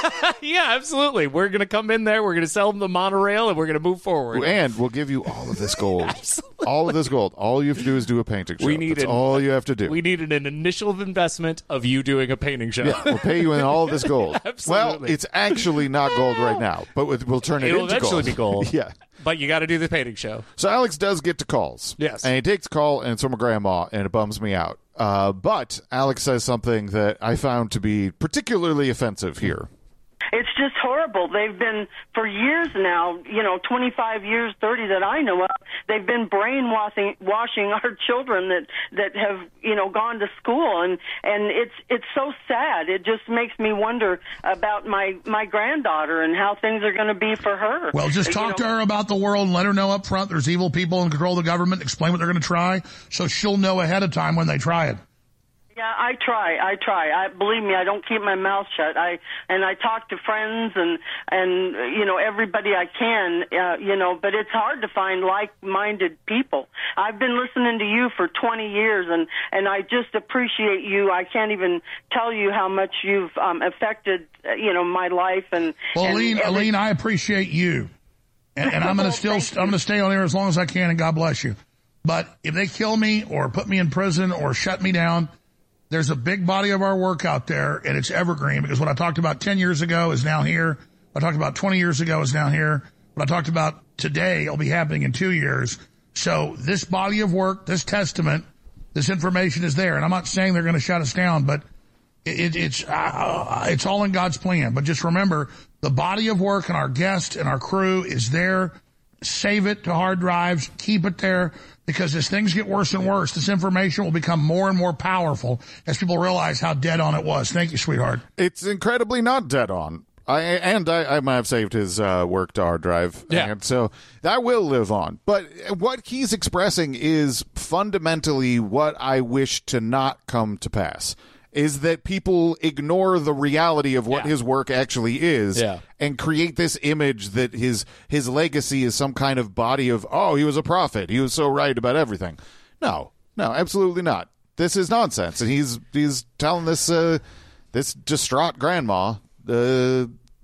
Yeah, absolutely. We're going to come in there. We're going to sell him the monorail, and we're going to move forward. And we'll give you all of this gold. All of this gold. All you have to do is do a painting show. We need That's an- all you have to do. We needed an initial investment of you doing a painting show. Yeah, we'll pay you in all of this gold. Absolutely. Well, it's actually not gold right now, but we'll turn it It'll into eventually gold. be gold. Yeah. But you got to do the painting show. So Alex does get to calls. Yes. And he takes a call, and it's from a grandma, and it bums me out. Uh, but Alex says something that I found to be particularly offensive here. It's just horrible. They've been, for years now, you know, twenty-five years, thirty that I know of, they've been brainwashing washing our children that, that have, you know, gone to school. And, and it's, it's so sad. It just makes me wonder about my, my granddaughter and how things are going to be for her. Well, just talk You to know, her about the world and let her know up front there's evil people in control of the government. Explain what they're going to try so she'll know ahead of time when they try it. Yeah, I try. I try. I believe me. I don't keep my mouth shut. I and I talk to friends and and you know everybody I can. Uh, you know, but it's hard to find like-minded people. I've been listening to you for twenty years, and and I just appreciate you. I can't even tell you how much you've um, affected uh, you know my life and. Well, and Aline, every- Aline, I appreciate you, and, and I'm going to still Thank you. I'm going to stay on here as long as I can, and God bless you. But if they kill me or put me in prison or shut me down, there's a big body of our work out there, and it's evergreen, because what I talked about ten years ago is now here. What I talked about twenty years ago is now here. What I talked about today will be happening in two years. So this body of work, this testament, this information is there. And I'm not saying they're going to shut us down, but it, it's uh, it's all in God's plan. But just remember, the body of work and our guest and our crew is there. Save it to hard drives. Keep it there. Because as things get worse and worse, this information will become more and more powerful as people realize how dead on it was. Thank you, sweetheart. It's incredibly not dead on. I and I, I might have saved his uh, work to hard drive. Yeah. And so that will live on. But what he's expressing is fundamentally what I wish to not come to pass. Is that people ignore the reality of what Yeah. his work actually is Yeah. and create this image that his his legacy is some kind of body of, oh, he was a prophet. He was so right about everything. No, no, absolutely not. This is nonsense. And he's he's telling this uh, this distraught grandma uh,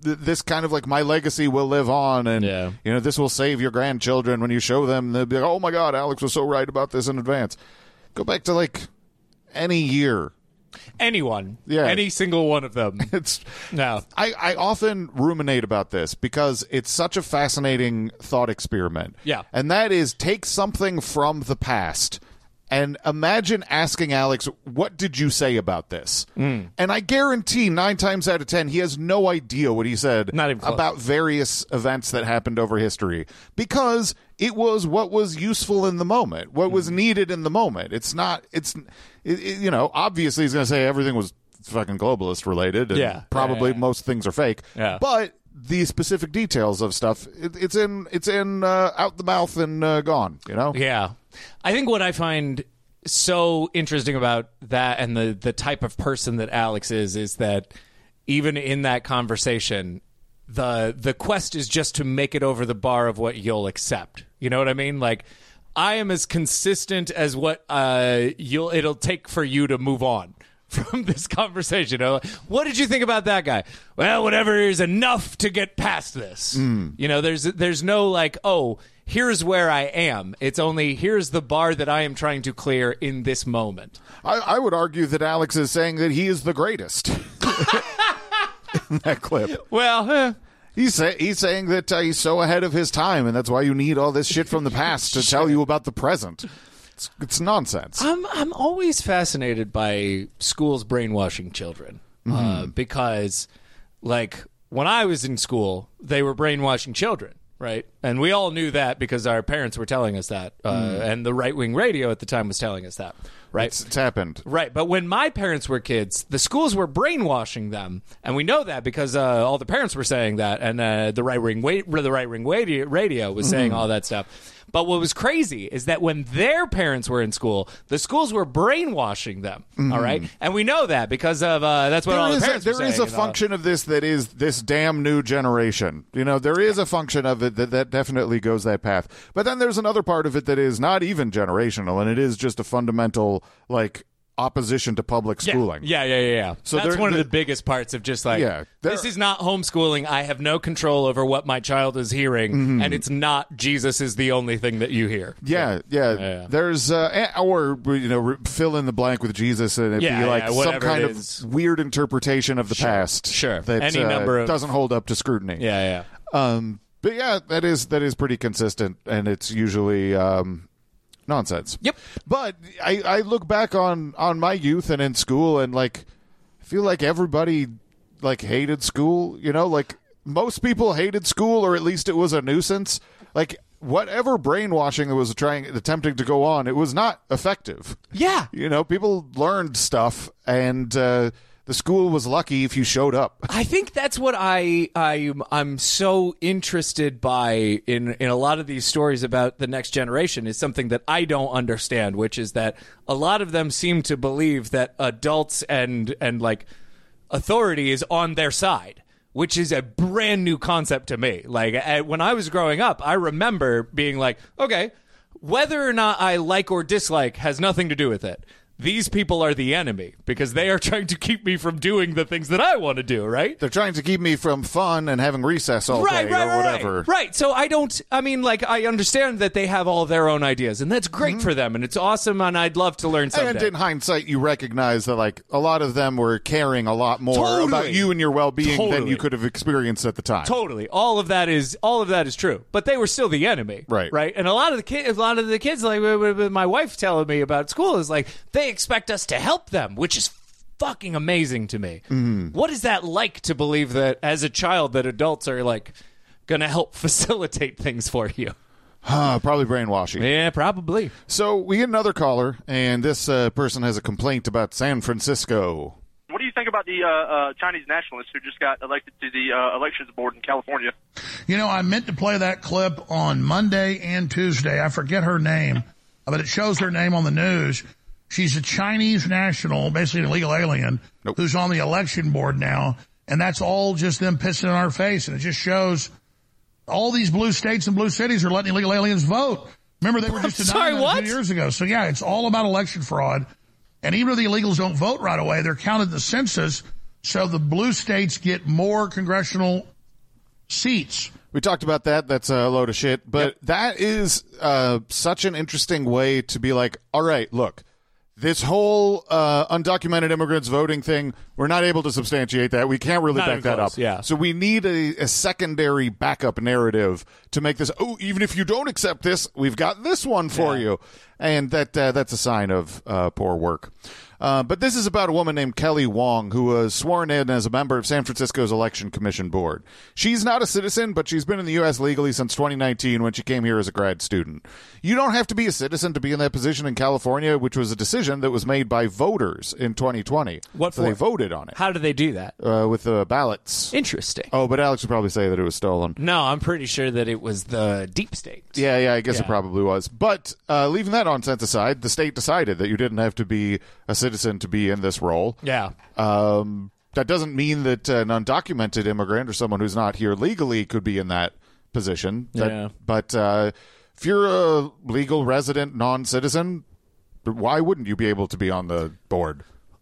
th- this kind of like my legacy will live on, and Yeah. you know, this will save your grandchildren when you show them. They'll be like, oh my God, Alex was so right about this in advance. Go back to like any year. Anyone. Yeah. Any single one of them. It's No. I, I often ruminate about this because it's such a fascinating thought experiment. Yeah. And that is take something from the past and imagine asking Alex, what did you say about this? Mm. And I guarantee nine times out of ten, he has no idea what he said Not even close. about various events that happened over history because it was what was useful in the moment, what was needed in the moment. It's not, it's, it, it, you know, obviously he's going to say everything was fucking globalist related. And Yeah. probably Yeah, yeah, yeah. most things are fake. Yeah. But the specific details of stuff, it, it's in, it's in, uh, out the mouth and uh, gone, you know? Yeah. I think what I find so interesting about that and the, the type of person that Alex is, is that even in that conversation, the the quest is just to make it over the bar of what you'll accept. You know what I mean? Like, I am as consistent as what uh, you'll it'll take for you to move on from this conversation. You know, what did you think about that guy? Well, whatever is enough to get past this. You know, there's there's no like, oh, here's where I am. It's only here's the bar that I am trying to clear in this moment. I, I would argue that Alex is saying that he is the greatest in that clip. Well, eh. He's, say, he's saying that uh, he's so ahead of his time, and that's why you need all this shit from the past to tell you about the present. It's, it's nonsense. I'm I'm always fascinated by schools brainwashing children uh, because, like, when I was in school, they were brainwashing children. Right. And we all knew that because our parents were telling us that. Uh, Mm. And the right wing radio at the time was telling us that. Right. It's, it's happened. Right. But when my parents were kids, the schools were brainwashing them. And we know that because uh, all the parents were saying that. And uh, the right wing wa- the right wing radio, radio was saying all that stuff. But what was crazy is that when their parents were in school, the schools were brainwashing them. All right. And we know that because of uh, that's what There all the is a, parents were there saying. is a you know. function of this that is this damn new generation. You know, there is a function of it that, that definitely goes that path. But then there's another part of it that is not even generational, and it is just a fundamental, like, opposition to public schooling. Yeah, yeah, yeah, yeah. So That's there- one of the- the biggest parts of just like, Yeah, there- this is not homeschooling. I have no control over what my child is hearing, Mm-hmm. and it's not Jesus is the only thing that you hear. Yeah, yeah. yeah. There's uh, eh, or you know, re- fill in the blank with Jesus, and it Yeah, be like yeah, some whatever kind it of is. weird interpretation of the past. sure. that Any uh, number of- doesn't hold up to scrutiny. Yeah, yeah. Um, but yeah, that is that is pretty consistent, and it's usually um, nonsense. Yep. But I, I look back on, on my youth and in school, and like I feel like everybody like hated school. You know, like most people hated school, or at least it was a nuisance. Like whatever brainwashing that was trying attempting to go on, it was not effective. Yeah. You know, people learned stuff, and uh, the school was lucky if you showed up. I think that's what I I I'm so interested by in in a lot of these stories about the next generation is something that I don't understand, which is that a lot of them seem to believe that adults and and like authority is on their side, which is a brand new concept to me. Like I, when I was growing up, I remember being like, okay, whether or not I like or dislike has nothing to do with it. These people are the enemy because they are trying to keep me from doing the things that I want to do, right? They're trying to keep me from fun and having recess all Right, day right, or right, whatever. right. Right. So I don't, I mean, like, I understand that they have all their own ideas, and that's great for them, and it's awesome, and I'd love to learn someday. And in hindsight, you recognize that like a lot of them were caring a lot more Totally. about you and your well-being than Totally. you could have experienced at the time. Totally, all of that is all of that is true, but they were still the enemy, Right. Right, and a lot of the kids, a lot of the kids, like with- with my wife telling me about school, is like they expect us to help them, which is fucking amazing to me. Mm-hmm. What is that like to believe that as a child that adults are like going to help facilitate things for you? Huh, probably brainwashing. Yeah, probably. So we get another caller, and this uh, person has a complaint about San Francisco. What do you think about the uh, uh, Chinese nationalists who just got elected to the uh, elections board in California? You know, I meant to play that clip on Monday and Tuesday. I forget her name, but it shows her name on the news. She's a Chinese national, basically an illegal alien, Nope. who's on the election board now, and that's all just them pissing in our face, and it just shows all these blue states and blue cities are letting illegal aliens vote. Remember, they were just I'm denying sorry, that what? a few years ago. So, yeah, it's all about election fraud, and even if the illegals don't vote right away, they're counted in the census, so the blue states get more congressional seats. We talked about that. That's a load of shit. But Yep. that is uh, such an interesting way to be like, all right, look, this whole uh, undocumented immigrants voting thing, we're not able to substantiate that. We can't really Not back even that close, up. yeah. So we need a, a secondary backup narrative to make this, oh, even if you don't accept this, we've got this one for Yeah. you. And that uh, that's a sign of uh, poor work. Uh, but this is about a woman named Kelly Wong who was sworn in as a member of San Francisco's Election Commission Board. She's not a citizen, but she's been in the U S legally since twenty nineteen when she came here as a grad student. You don't have to be a citizen to be in that position in California, which was a decision that was made by voters in twenty twenty. What so for? they voted on it How do they do that? uh, with the ballots. Interesting. Oh, but Alex would probably say that it was stolen. No, I'm pretty sure that it was the deep state. Yeah, yeah, I guess it Yeah. probably was. But uh, leaving that nonsense aside, the state decided that you didn't have to be a citizen to be in this role. Yeah. Um, that doesn't mean that an undocumented immigrant or someone who's not here legally could be in that position. That- Yeah. But uh, if you're a legal resident non-citizen, why wouldn't you be able to be on the board?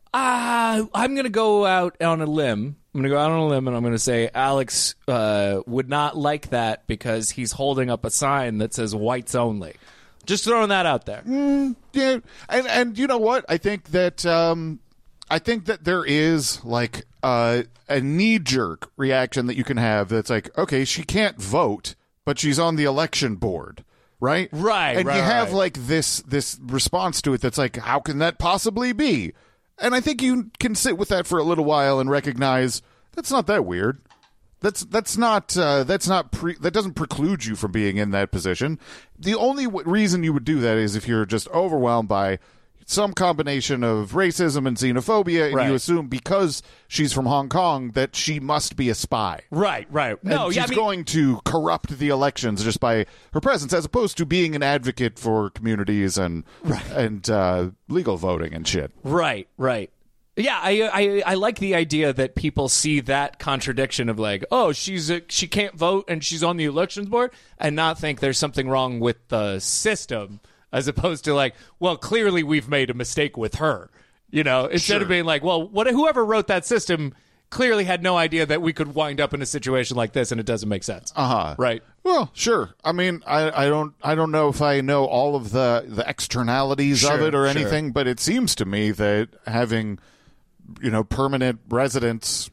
Uh, I'm going to go out on a limb. I'm going to go out on a limb and I'm going to say Alex uh, would not like that because he's holding up a sign that says whites only. Just throwing that out there. Mm, yeah, and and you know what? I think that um, I think that there is like uh, a knee jerk reaction that you can have. That's like, okay, she can't vote, but she's on the election board, right? Right, And right, you have right. like this this response to it that's like, how can that possibly be? And I think you can sit with that for a little while and recognize that's not that weird. That's that's not uh, that's not pre- that doesn't preclude you from being in that position. The only w- reason you would do that is if you're just overwhelmed by some combination of racism and xenophobia, and Right. you assume because she's from Hong Kong that she must be a spy. Right, right. No, and yeah, she's I mean, going to corrupt the elections just by her presence, as opposed to being an advocate for communities and and uh, legal voting and shit. Right, right. Yeah, I, I I like the idea that people see that contradiction of like, oh, she's a, she can't vote and she's on the elections board, and not think there's something wrong with the system, as opposed to like, well, clearly we've made a mistake with her. You know, instead Sure. of being like, well, what whoever wrote that system clearly had no idea that we could wind up in a situation like this, and it doesn't make sense. Uh huh. Right. Well, sure. I mean, I, I don't I don't know if I know all of the the externalities of Sure, it or sure. anything, but it seems to me that having, you know, permanent residents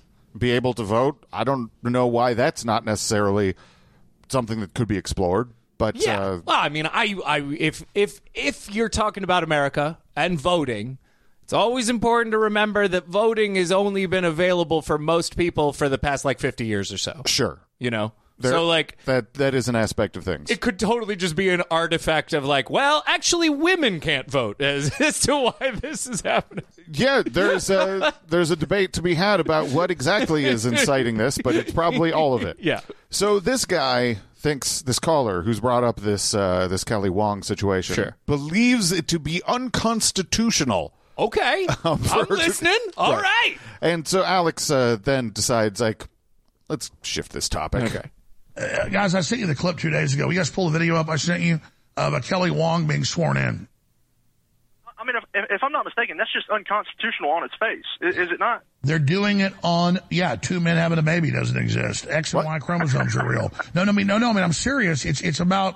be able to vote, I don't know why that's not necessarily something that could be explored. But Yeah. uh, well, I mean, I, I, if, if, if you're talking about America and voting, it's always important to remember that voting has only been available for most people for the past like fifty years or so. sure, You know, There- so like that that is an aspect of things. it could totally just be an artifact of like, well, actually, women can't vote as as to why this is happening. Yeah, there's a there's a debate to be had about what exactly is inciting this, but it's probably all of it. Yeah. So this guy thinks, this caller who's brought up this uh, this Kelly Wong situation, Sure. believes it to be unconstitutional. Okay, I'm for- listening. All Right. right. And so Alex uh, then decides, like, let's shift this topic. Okay. Uh, guys, I sent you the clip two days ago. You guys pull the video up I sent you of a Kelly Wong being sworn in. I mean, if, if I'm not mistaken, that's just unconstitutional on its face, is, is it not? They're doing it on, yeah, two men having a baby doesn't exist. X and Y chromosomes are real. No, no, I mean, no, no, I mean, I'm serious. It's, it's about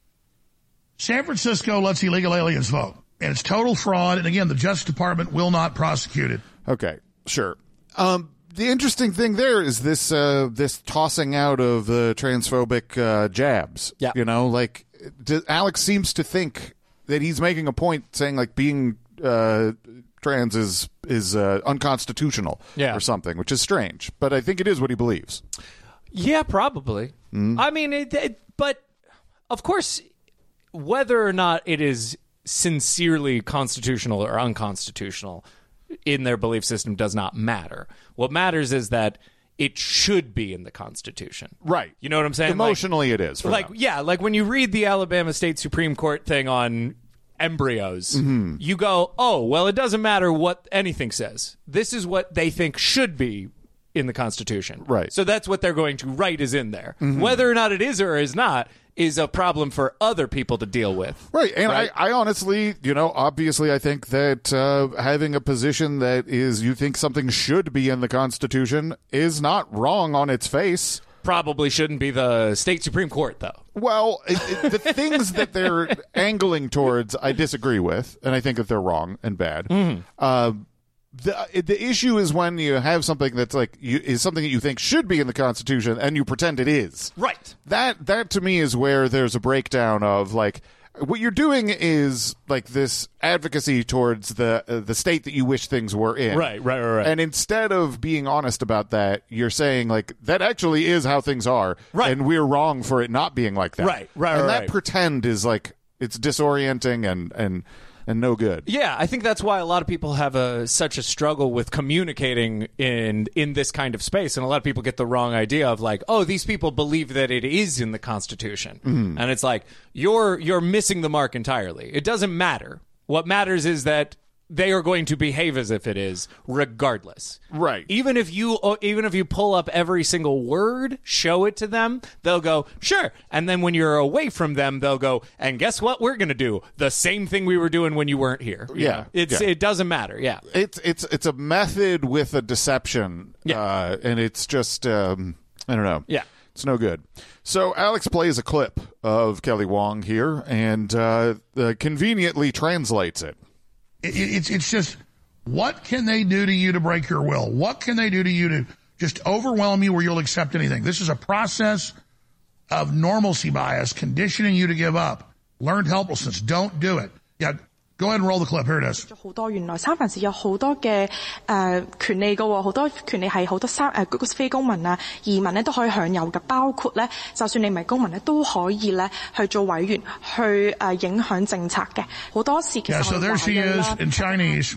San Francisco lets illegal aliens vote. And it's total fraud. And again, the Justice Department will not prosecute it. Okay, sure. Um, the interesting thing there is this uh, this tossing out of the transphobic uh, jabs. Yeah. You know, like, d- Alex seems to think that he's making a point saying, like, being uh, trans is is uh, unconstitutional Yeah. or something, which is strange. But I think it is what he believes. Yeah, probably. I mean, it, it, but of course, whether or not it is sincerely constitutional or unconstitutional in their belief system does not matter. What matters is that it should be in the Constitution. Right. You know what I'm saying? Emotionally, it is. For Like, them. like yeah, like when you read the Alabama State Supreme Court thing on embryos, Mm-hmm. you go, oh, well, it doesn't matter what anything says. This is what they think should be in the Constitution. Right. So that's what they're going to write is in there. Whether or not it is or is not is a problem for other people to deal with. Right, and Right. I, I honestly, you know, obviously I think that uh, having a position that is you think something should be in the Constitution is not wrong on its face. probably shouldn't be the state Supreme Court, though. Well, it, it, the things that they're angling towards, I disagree with, and I think that they're wrong and bad. Mm-hmm. Uh, the the issue is when you have something that's like you, is something that you think should be in the Constitution, and you pretend it is. Right. That that to me is where there's a breakdown of like. What you're doing is like this advocacy towards the uh, the state that you wish things were in. Right, right, right, right. And instead of being honest about that, you're saying like that actually is how things are, right? And we're wrong for it not being like that. Right, right, and right. that right. pretend is like it's disorienting and and and no good. Yeah, I think that's why a lot of people have a such a struggle with communicating in in this kind of space, and a lot of people get the wrong idea of like, oh, these people believe that it is in the Constitution, mm-hmm. and it's like you're you're missing the mark entirely. It doesn't matter. What matters is that they are going to behave as if it is, regardless. Right. Even if you even if you pull up every single word, show it to them, they'll go, sure. And then when you're away from them, they'll go, and guess what we're going to do? The same thing we were doing when you weren't here. You yeah. know? It's yeah. It doesn't matter. Yeah. It's it's it's a method with a deception. Yeah. Uh, and it's just, um, I don't know. Yeah. It's no good. So Alex plays a clip of Kelly Wong here and uh, uh, conveniently translates it. It, it, it's it's just, what can they do to you to break your will? What can they do to you to just overwhelm you where you'll accept anything? This is a process of normalcy bias, conditioning you to give up. Learned helplessness. Don't do it. Yeah, go ahead and roll the clip. Here it is. 好多原來三藩市有好多嘅誒權利㗎喎，好多權利係好多三誒嗰個非公民啊、移民咧都可以享有嘅，包括咧，就算你唔係公民咧，都可以咧去做委員去誒影響政策嘅。好多時其實 Yeah, so there she is in Chinese.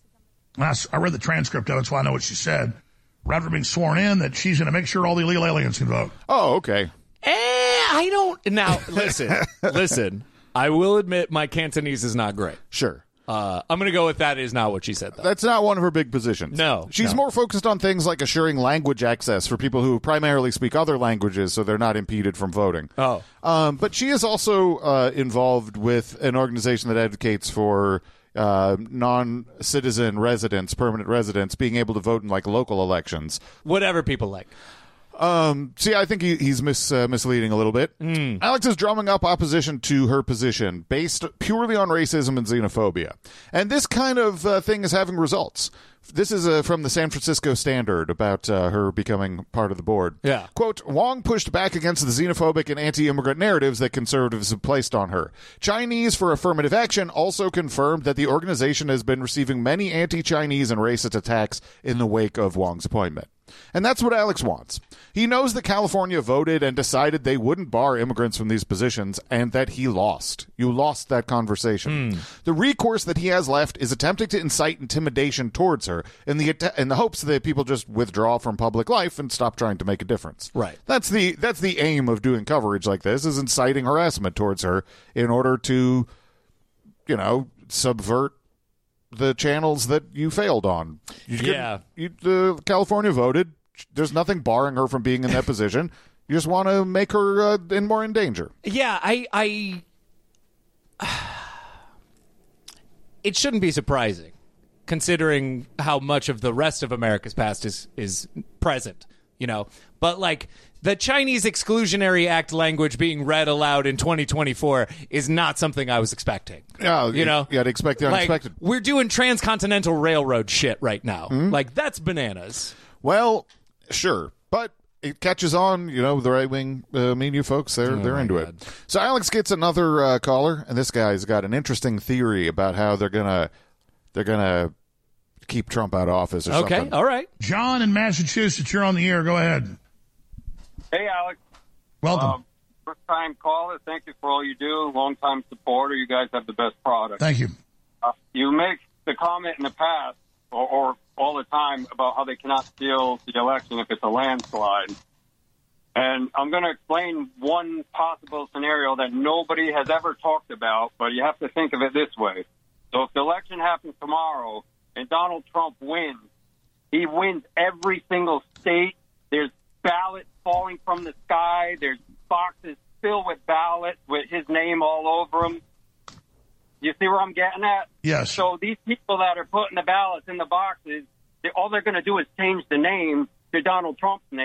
Last, I read the transcript of it, so I know what she said. Right after being sworn in, that she's going to make sure all the illegal aliens can vote. Oh, okay. Eh, I don't. Now, listen, listen. I will admit my Cantonese is not great. Sure. Uh, I'm going to go with that is not what she said, though. That's not one of her big positions. No. She's no. more focused on things like assuring language access for people who primarily speak other languages so they're not impeded from voting. Oh. Um, but she is also uh, involved with an organization that advocates for uh, non-citizen residents, permanent residents, being able to vote in like local elections. Whatever people like. Um, see, I think he, he's mis, uh, misleading a little bit. Mm. Alex is drumming up opposition to her position based purely on racism and xenophobia. And this kind of uh, thing is having results. This is uh, from the San Francisco Standard about uh, her becoming part of the board. Yeah. Quote, Wong pushed back against the xenophobic and anti-immigrant narratives that conservatives have placed on her. Chinese for Affirmative Action also confirmed that the organization has been receiving many anti-Chinese and racist attacks in the wake of Wong's appointment. And that's what Alex wants. He knows that California voted and decided they wouldn't bar immigrants from these positions, and that he lost. You lost that conversation. Mm. The recourse that he has left is attempting to incite intimidation towards her in the in the hopes that people just withdraw from public life and stop trying to make a difference. Right. That's the that's the aim of doing coverage like this, is inciting harassment towards her in order to, you know, subvert the channels that you failed on. You yeah. You, uh, California voted. There's nothing barring her from being in that position. You just want to make her uh, in more in danger. Yeah, I, I. It shouldn't be surprising, considering how much of the rest of America's past is is present. You know, but like the Chinese Exclusionary Act language being read aloud in twenty twenty-four is not something I was expecting. Yeah, you know, you got to expect the unexpected. Like, we're doing transcontinental railroad shit right now. Mm-hmm. Like that's bananas. Well, sure, but it catches on. You know, the right wing, uh, me and you folks, they're Oh, they're into God. it. So Alex gets another uh, caller, and this guy's got an interesting theory about how they're gonna they're gonna keep Trump out of office or okay, something. all right. John in Massachusetts, you're on the air. Go ahead. Hey, Alex. Welcome. Uh, first-time caller. Thank you for all you do. Long-time supporter. You guys have the best product. Thank you. Uh, you make the comment in the past, or, or all the time, about how they cannot steal the election if it's a landslide. And I'm going to explain one possible scenario that nobody has ever talked about, but you have to think of it this way. So if the election happens tomorrow and Donald Trump wins, he wins every single state. There's ballots falling from the sky. There's boxes filled with ballots with his name all over them. You see where I'm getting at? Yes. So these people that are putting the ballots in the boxes, they, all they're going to do is change the name to Donald Trump's name.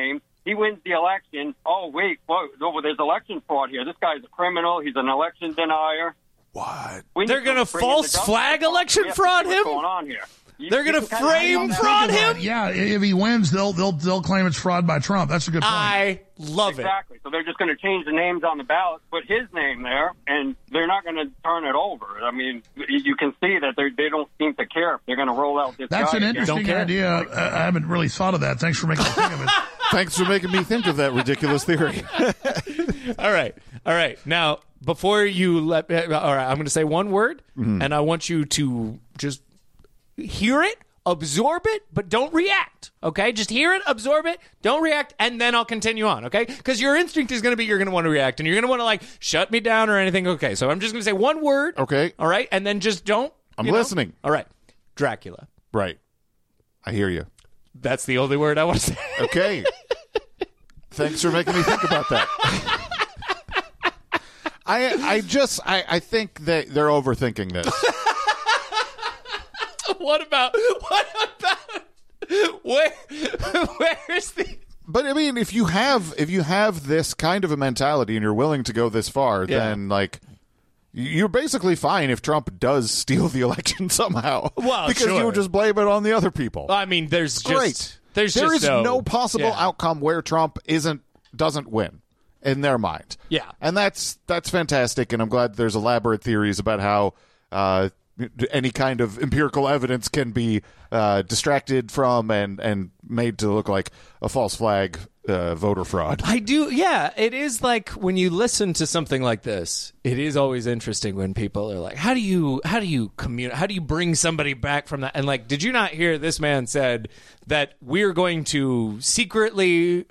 he wins the election. Oh, wait, whoa, oh, there's election fraud here. This guy's a criminal. He's an election denier. What? We They're going to false flag election fraud him? What's going on here? You, They're going to frame fraud him? Yeah, if he wins, they'll they'll they'll claim it's fraud by Trump. That's a good point. I love exactly. it. Exactly. So they're just going to change the names on the ballot, put his name there, and they're not going to turn it over. I mean, you can see that they they don't seem to care if they're going to roll out this. That's guy an again. interesting idea. I haven't really thought of that. Thanks for making me think of it. Thanks for making me think of that ridiculous theory. All right. All right. Now, before you let all right, I'm going to say one word, mm-hmm. and I want you to just hear it, absorb it, but don't react, okay? Just hear it, absorb it, don't react, and then I'll continue on, okay? Because your instinct is going to be you're going to want to react, and you're going to want to, like, shut me down or anything, okay? So I'm just going to say one word, okay? All right? And then just don't. I'm you know? listening. All right. Dracula. Right. I hear you. That's the only word I want to say. Okay. Thanks for making me think about that. I I just, I, I think that they're overthinking this. What about what about where where is the But I mean, if you have if you have this kind of a mentality and you're willing to go this far, yeah. then like you're basically fine if Trump does steal the election somehow. Well, because sure. you would just blame it on the other people. I mean, there's just great. There's there just is no, no possible yeah. outcome where Trump isn't doesn't win in their mind. Yeah, and that's that's fantastic, and I'm glad there's elaborate theories about how uh, any kind of empirical evidence can be uh, distracted from and and made to look like a false flag uh, voter fraud. I do, yeah. It is like when you listen to something like this, it is always interesting when people are like, "How do you how do you communicate? How do you bring somebody back from that?" And like, did you not hear this man said that we're going to secretly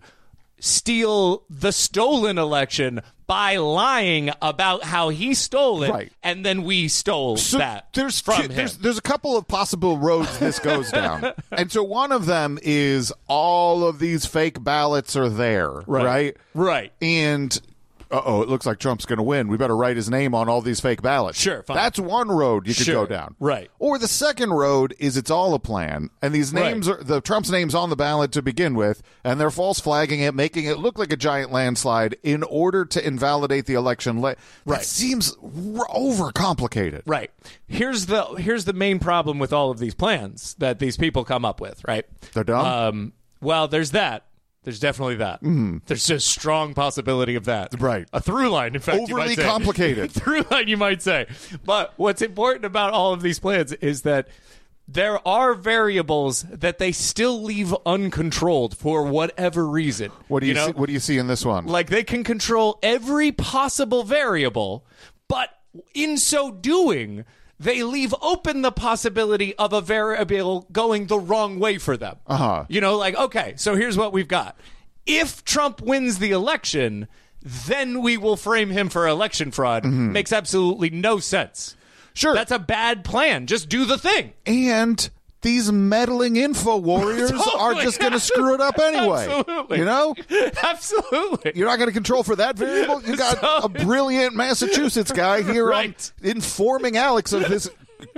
steal the stolen election by lying about how he stole it, right. and then we stole so that there's from two, him. There's, there's a couple of possible roads this goes down. And so one of them is all of these fake ballots are there, right? Right. right. And, uh-oh, it looks like Trump's going to win. We better write his name on all these fake ballots. Sure, fine. That's one road you could sure. go down. Right. Or the second road is it's all a plan, and these names right. are the Trump's name's on the ballot to begin with, and they're false flagging it, making it look like a giant landslide in order to invalidate the election. That right. seems r- overcomplicated. Right. Here's the here's the main problem with all of these plans that these people come up with, right? They're dumb? Um, well, there's that. There's definitely that. Mm. There's a strong possibility of that. Right. A through line, in fact, overly you might say. complicated. Through line, you might say. But what's important about all of these plans is that there are variables that they still leave uncontrolled for whatever reason. What do you, you know? see, what do you see in this one? Like they can control every possible variable, but in so doing, they leave open the possibility of a variable going the wrong way for them. Uh-huh. You know, like, okay, so here's what we've got. If Trump wins the election, then we will frame him for election fraud. Mm-hmm. Makes absolutely no sense. Sure. That's a bad plan. Just do the thing. And these meddling info warriors Totally. are just going to screw it up anyway. Absolutely. You know? Absolutely. You're not going to control for that variable? You got So- a brilliant Massachusetts guy here Right. on informing Alex of this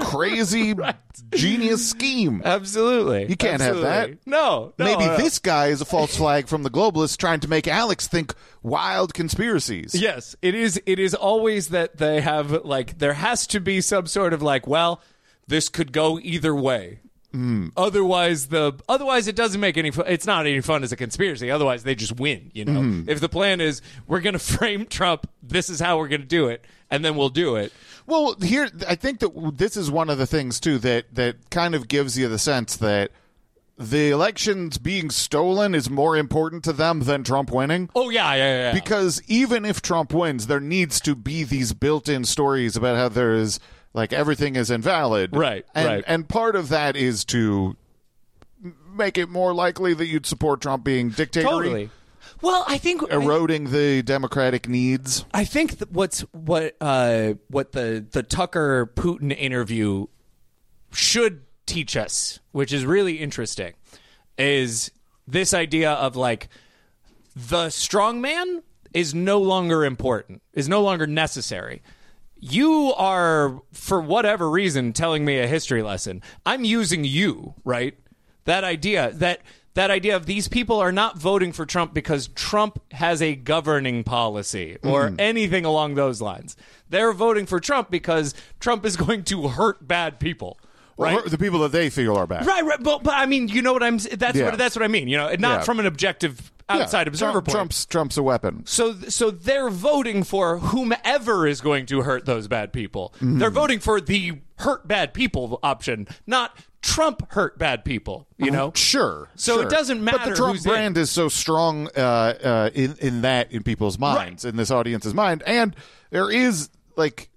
crazy Right. genius scheme. Absolutely. You can't Absolutely. have that. No. no Maybe no. this guy is a false flag from the globalists trying to make Alex think wild conspiracies. Yes, it is. It is always that they have, like, there has to be some sort of, like, well, this could go either way. Mm. Otherwise, the otherwise it doesn't make any fun. It's not any fun as a conspiracy. Otherwise, they just win. You know, Mm. if the plan is we're going to frame Trump, this is how we're going to do it, and then we'll do it. Well, here I think that this is one of the things too that that kind of gives you the sense that the elections being stolen is more important to them than Trump winning. Oh yeah, yeah, yeah. Because even if Trump wins, there needs to be these built-in stories about how there is like everything is invalid. Right, and, right. And part of that is to make it more likely that you'd support Trump being dictatorial. Totally. Well, I think eroding I, the democratic needs. I think that what's what uh, what the the Tucker Putin interview should teach us, which is really interesting, is this idea of like the strong man is no longer important, is no longer necessary. You are, for whatever reason, telling me a history lesson. I'm using you, right? That idea that that idea of these people are not voting for Trump because Trump has a governing policy or Mm. anything along those lines. They're voting for Trump because Trump is going to hurt bad people. Well, Right? hurt the people that they feel are bad. Right, right, but, but I mean, you know what I'm. That's Yeah. what that's what I mean. You know, not Yeah. from an objective outside Yeah, observer Trump, point. Trump's Trump's a weapon. So, so they're voting for whomever is going to hurt those bad people. Mhm. They're voting for the hurt bad people option, not Trump hurt bad people. You know, sure. So sure. it doesn't matter. But the Trump who's in. brand is so strong uh, uh, in in that in people's minds, in this audience's mind, and there is like.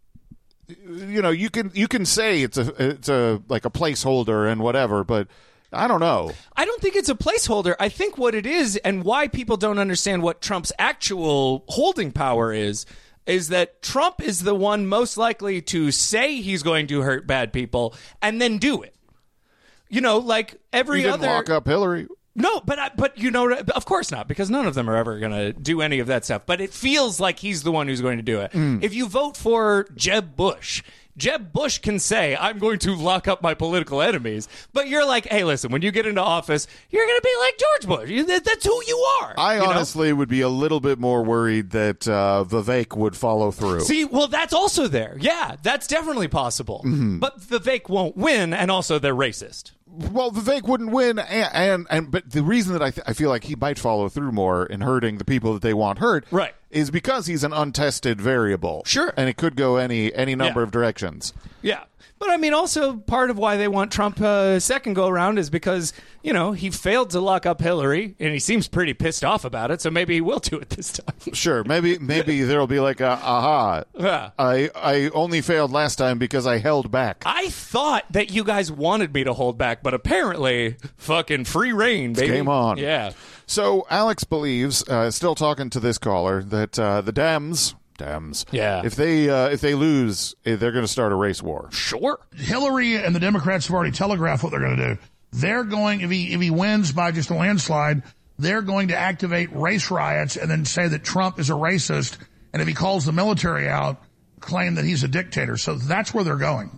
You know, you can you can say it's a it's a like a placeholder and whatever, but I don't know. I don't think it's a placeholder. I think what it is, and why people don't understand what Trump's actual holding power is, is that Trump is the one most likely to say he's going to hurt bad people and then do it. You know, like every He didn't other lock up Hillary. No, but I, but you know, of course not, because none of them are ever going to do any of that stuff. But it feels like he's the one who's going to do it. Mm. If you vote for Jeb Bush, Jeb Bush can say, "I'm going to lock up my political enemies," but you're like, "Hey, listen, when you get into office, you're going to be like George Bush. You- that- That's who you are." I you know? honestly would be a little bit more worried that uh, Vivek would follow through. See, well, that's also there. Yeah, that's definitely possible. Mhm. But Vivek won't win, and also they're racist. Well, Vivek wouldn't win, and and, and but the reason that I th- I feel like he might follow through more in hurting the people that they want hurt, right, is because he's an untested variable. Sure, and it could go any any number Yeah. of directions. Yeah. But I mean, also part of why they want Trump uh, second go around is because, you know, he failed to lock up Hillary and he seems pretty pissed off about it. So maybe he will do it this time. Sure, maybe maybe there'll be like a aha. Yeah. I I only failed last time because I held back. I thought that you guys wanted me to hold back, but apparently fucking free reign, baby. Game on. Yeah. So Alex believes, uh, still talking to this caller, that uh, the Dems. Dems. Yeah. If they uh, if they lose, eh, they're going to start a race war. Sure. Hillary and the Democrats have already telegraphed what they're going to do. They're going, if he if he wins by just a landslide, they're going to activate race riots and then say that Trump is a racist. And if he calls the military out, claim that he's a dictator. So that's where they're going.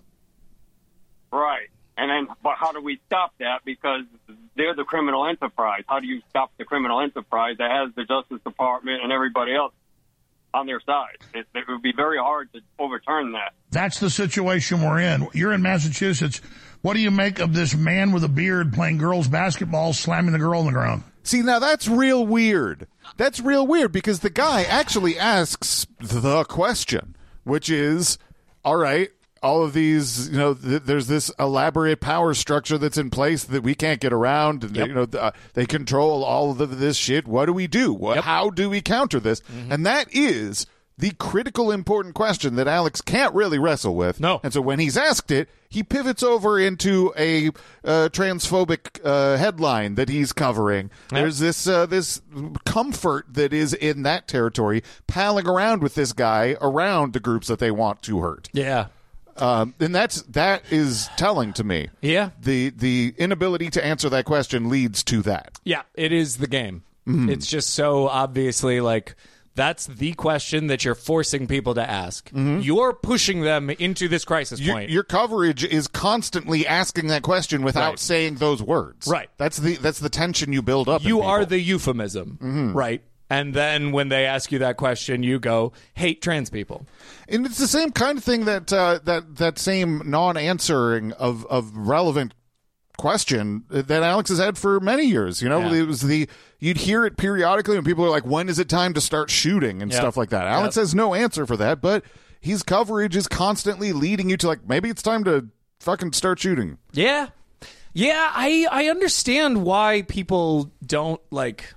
Right. And then, but how do we stop that? Because they're the criminal enterprise. How do you stop the criminal enterprise that has the Justice Department and everybody else on their side? It, it would be very hard to overturn that. That's the situation we're in. You're in Massachusetts. What do you make of this man with a beard playing girls basketball, slamming the girl on the ground? See, now that's real weird. That's real weird because the guy actually asks the question, which is, all right, all of these, you know, th- there's this elaborate power structure that's in place that we can't get around. And, Yep. you know, th- uh, they control all of this shit. What do we do? What, How do we counter this? Mm-hmm. And that is the critical, important question that Alex can't really wrestle with. No. And so when he's asked it, he pivots over into a uh, transphobic uh, headline that he's covering. Yep. There's this uh, this comfort that is in that territory, palling around with this guy around the groups that they want to hurt. Yeah. Um, and that's that is telling to me. Yeah. The the inability to answer that question leads to that. Yeah, it is the game. Mhm. It's just so obviously like that's the question that you're forcing people to ask. You're pushing them into this crisis Your, point. your coverage is constantly asking that question without Right. saying those words. Right. That's the that's the tension you build up. in You people. are the euphemism, Mhm. right? And then when they ask you that question, you go, hate trans people. And it's the same kind of thing that uh, that that same non-answering of of relevant question that Alex has had for many years. You know, Yeah. it was the you'd hear it periodically when people are like, "When is it time to start shooting?" and Yep. stuff like that. Alex Yep. has no answer for that, but his coverage is constantly leading you to like, maybe it's time to fucking start shooting. Yeah. Yeah, I I understand why people don't like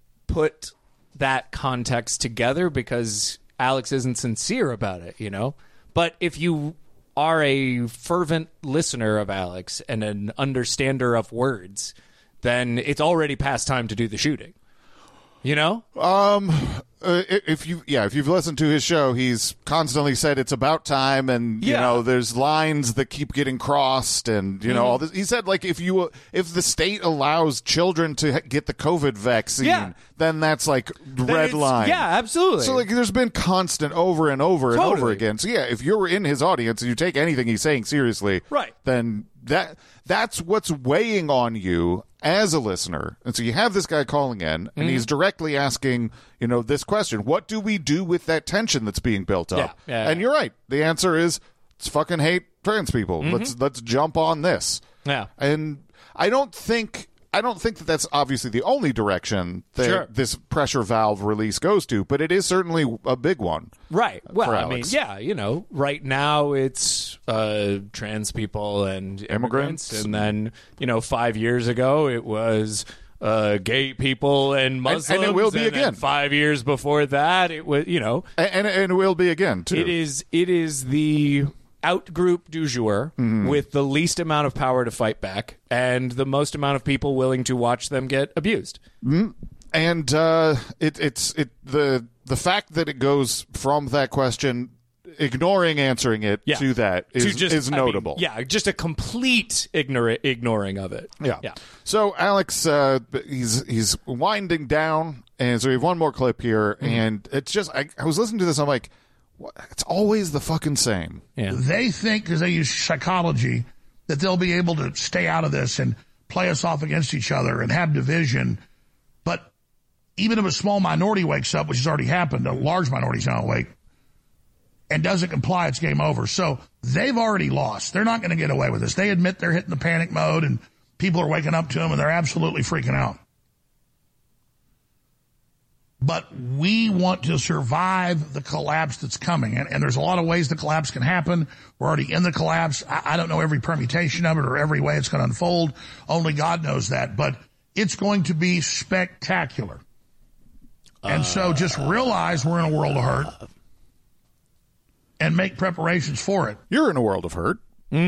put that context together because Alex isn't sincere about it, you know? But if you are a fervent listener of Alex and an understander of words, then it's already past time to do the shooting. You know? Um, uh, if you, yeah, if you've listened to his show, he's constantly said it's about time, and you Yeah. know, there's lines that keep getting crossed, and you know, Mhm. all this. He said, like, if you, if the state allows children to ha- get the COVID vaccine, Yeah. then that's like Then red it's- line. Yeah, absolutely. So like, there's been constant over and over and over Totally. again. So yeah, if you're in his audience and you take anything he's saying seriously, Right. then that that's what's weighing on you. as a listener, and so you have this guy calling in, and Mhm. he's directly asking, you know, this question: what do we do with that tension that's being built up? Yeah, yeah, and yeah. you're right. The answer is, let's fucking hate trans people. Mhm. Let's let's jump on this. Yeah. And I don't think I don't think that that's obviously the only direction that Sure. this pressure valve release goes to, but it is certainly a big one. Right. Well, for I mean, Alex. yeah, you know, right now it's uh, trans people and immigrants, Immigrants. and then you know, five years ago it was uh, gay people and Muslims, and it will be then again. Five years before that, it was, you know, and and, and it will be again too. It is. It is the out group du jour Mhm. with the least amount of power to fight back and the most amount of people willing to watch them get abused. Mm. And uh, it, it's it the the fact that it goes from that question, ignoring answering it, Yeah. to that is, To just- is I mean, notable. yeah, just a complete ignora- ignoring of it. Yeah. Yeah. So Alex, uh, he's he's winding down, and so we have one more clip here, Mm-hmm. and it's just I, I was listening to this, I'm like, what? It's always the fucking same. Yeah. They think, because they use psychology, that they'll be able to stay out of this and play us off against each other and have division. But even if a small minority wakes up, which has already happened, a large minority's not awake, and doesn't comply, it's game over. So they've already lost. They're not going to get away with this. They admit they're hitting the panic mode, and people are waking up to them, and they're absolutely freaking out. But we want to survive the collapse that's coming. And, and there's a lot of ways the collapse can happen. We're already in the collapse. I, I don't know every permutation of it or every way it's going to unfold. Only God knows that. But it's going to be spectacular. And so just realize we're in a world of hurt and make preparations for it. You're in a world of hurt. But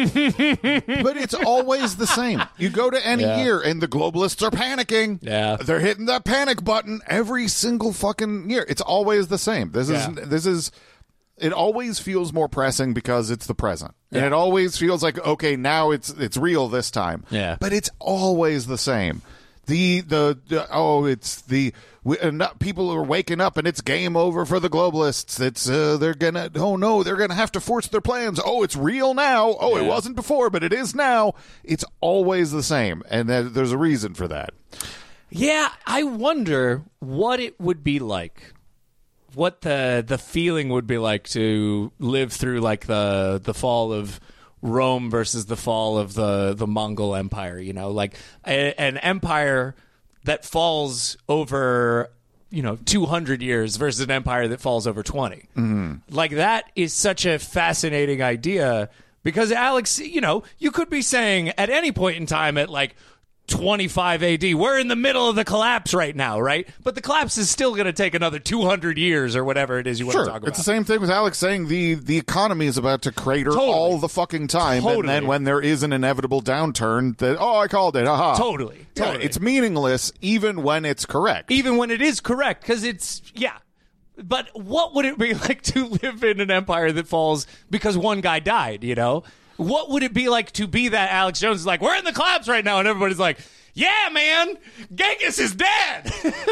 it's always the same. You go to any Yeah. year and the globalists are panicking. Yeah. They're hitting that panic button every single fucking year. It's always the same. This Yeah. is this is it always feels more pressing because it's the present. And Yeah. it always feels like, okay, now it's it's real this time. Yeah. But it's always the same. The the, the oh, it's the we, uh, not, people are waking up and it's game over for the globalists. It's uh, they're gonna oh no, they're gonna have to force their plans. Oh, it's real now. Oh, it Yeah. wasn't before, but it is now. It's always the same, and that, there's a reason for that. Yeah, I wonder what it would be like. What the the feeling would be like to live through like the the fall of Rome versus the fall of the the Mongol Empire, you know, like a, an empire that falls over, you know, two hundred years versus an empire that falls over twenty. Mm-hmm. Like that is such a fascinating idea because Alex, you know, you could be saying at any point in time at like twenty-five A D, we're in the middle of the collapse right now, right? But the collapse is still going to take another two hundred years or whatever it is you want Sure, to talk about. it's the same thing with Alex saying the the economy is about to crater Totally. all the fucking time, and Totally. then when there is an inevitable downturn, that oh, I called it, aha, Totally, Yeah, totally. it's meaningless even when it's correct. Even when it is correct, because it's, yeah. But what would it be like to live in an empire that falls because one guy died, you know? What would it be like to be that Alex Jones is like, we're in the collapse right now, and everybody's like, yeah, man, Genghis is dead.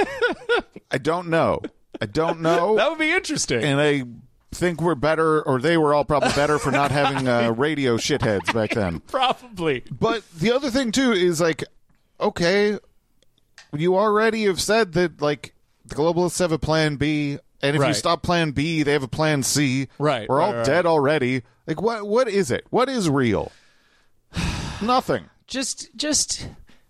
I don't know. I don't know. That would be interesting. And I think we're better, or they were all probably better for not having uh, radio shitheads back then. Probably. But the other thing too is like, okay, you already have said that like the globalists have a plan B, and if you Right. stop plan B, they have a plan C. Right, We're right, all right. dead already. Like what? What is it? What is real? Nothing. Just, just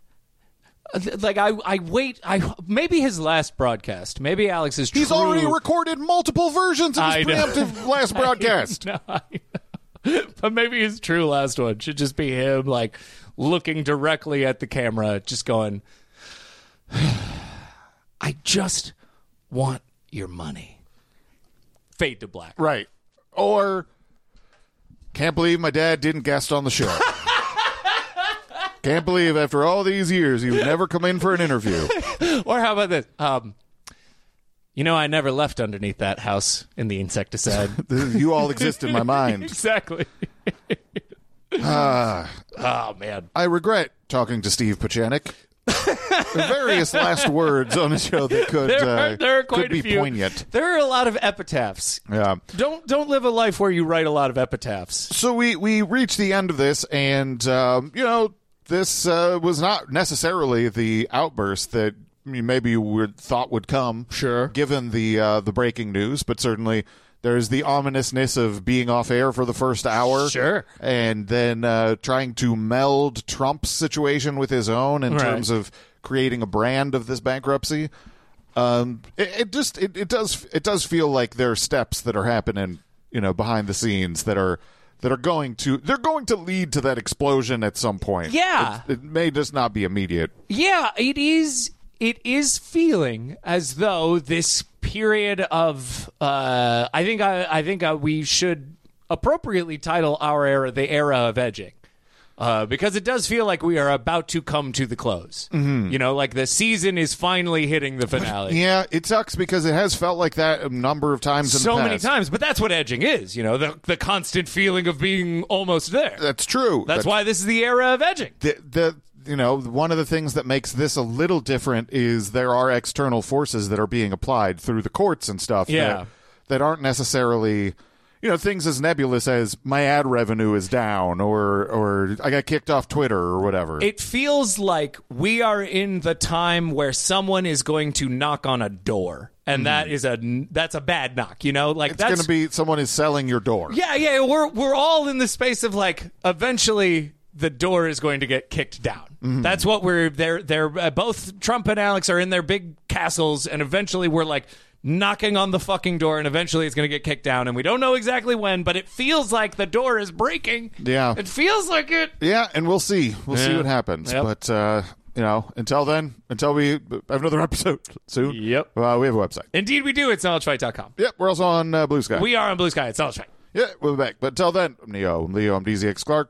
like I, I wait. I maybe his last broadcast. Maybe Alex is. He's true- already recorded multiple versions of I his know. preemptive last broadcast. I know, I know. But maybe his true last one should just be him, like looking directly at the camera, just going, "I just want your money." Fade to black. Right. Or can't believe my dad didn't guest on the show. Can't believe after all these years he would never come in for an interview. Or how about this? Um, you know, I never left underneath that house in the insecticide. You all exist in my mind. Exactly. Ah. Oh, man. I regret talking to Steve Pachanik. Various last words on the show that could, There uh, are, there are quite could be a few. poignant. There are a lot of epitaphs. Yeah. Don't don't live a life where you write a lot of epitaphs. So we, we reach the end of this, and, um, you know, this uh, was not necessarily the outburst that maybe you would, thought would come. Sure. Given the uh, the breaking news, but certainly there's the ominousness of being off air for the first hour. Sure. And then uh, trying to meld Trump's situation with his own in right. terms of creating a brand of this bankruptcy. Um, it, it just it, it does it does feel like there are steps that are happening, you know, behind the scenes that are that are going to they're going to lead to that explosion at some point. Yeah. It, it may just not be immediate. Yeah, it is. It is feeling as though this period of uh, I think I, I think uh, we should appropriately title our era the era of edging. Uh, because it does feel like we are about to come to the close. Mm-hmm. You know, like the season is finally hitting the finale. Yeah, it sucks because it has felt like that a number of times in so the past. many times, but that's what edging is, you know, the the constant feeling of being almost there. That's true. That's, That's why this is the era of edging. The, the you know, one of the things that makes this a little different is there are external forces that are being applied through the courts and stuff Yeah. that, that aren't necessarily, you know, things as nebulous as my ad revenue is down or or I got kicked off Twitter or whatever. It feels like we are in the time where someone is going to knock on a door, and Mm-hmm. that is a that's a bad knock, you know? Like it's that's going to be someone is selling your door. Yeah, yeah, we're we're all in the space of like eventually the door is going to get kicked down. Mm-hmm. That's what we're they're they're uh, both Trump and Alex are in their big castles, and eventually we're like knocking on the fucking door, and eventually it's going to get kicked down, and we don't know exactly when, but it feels like the door is breaking. Yeah. It feels like it. Yeah, and we'll see. We'll see Yeah. what happens. Yep. But uh, you know, until then, until we have another episode soon. Yep. Uh, we have a website. Indeed we do. It's knowledge fight dot com. Yep, we're also on uh, Blue Sky. We are on Blue Sky. It's Knowledge Fight. Yeah, we'll be back. But until then, I'm Neo. I'm Leo. I'm D Z X Clark.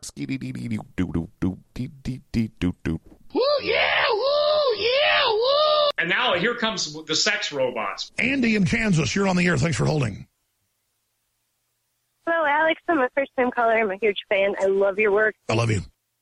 Woo, yeah, woo, yeah, woo. And now here comes the sex robots. Andy in Kansas, you're on the air. Thanks for holding. Hello, Alex. I'm a first-time caller. I'm a huge fan. I love your work. I love you.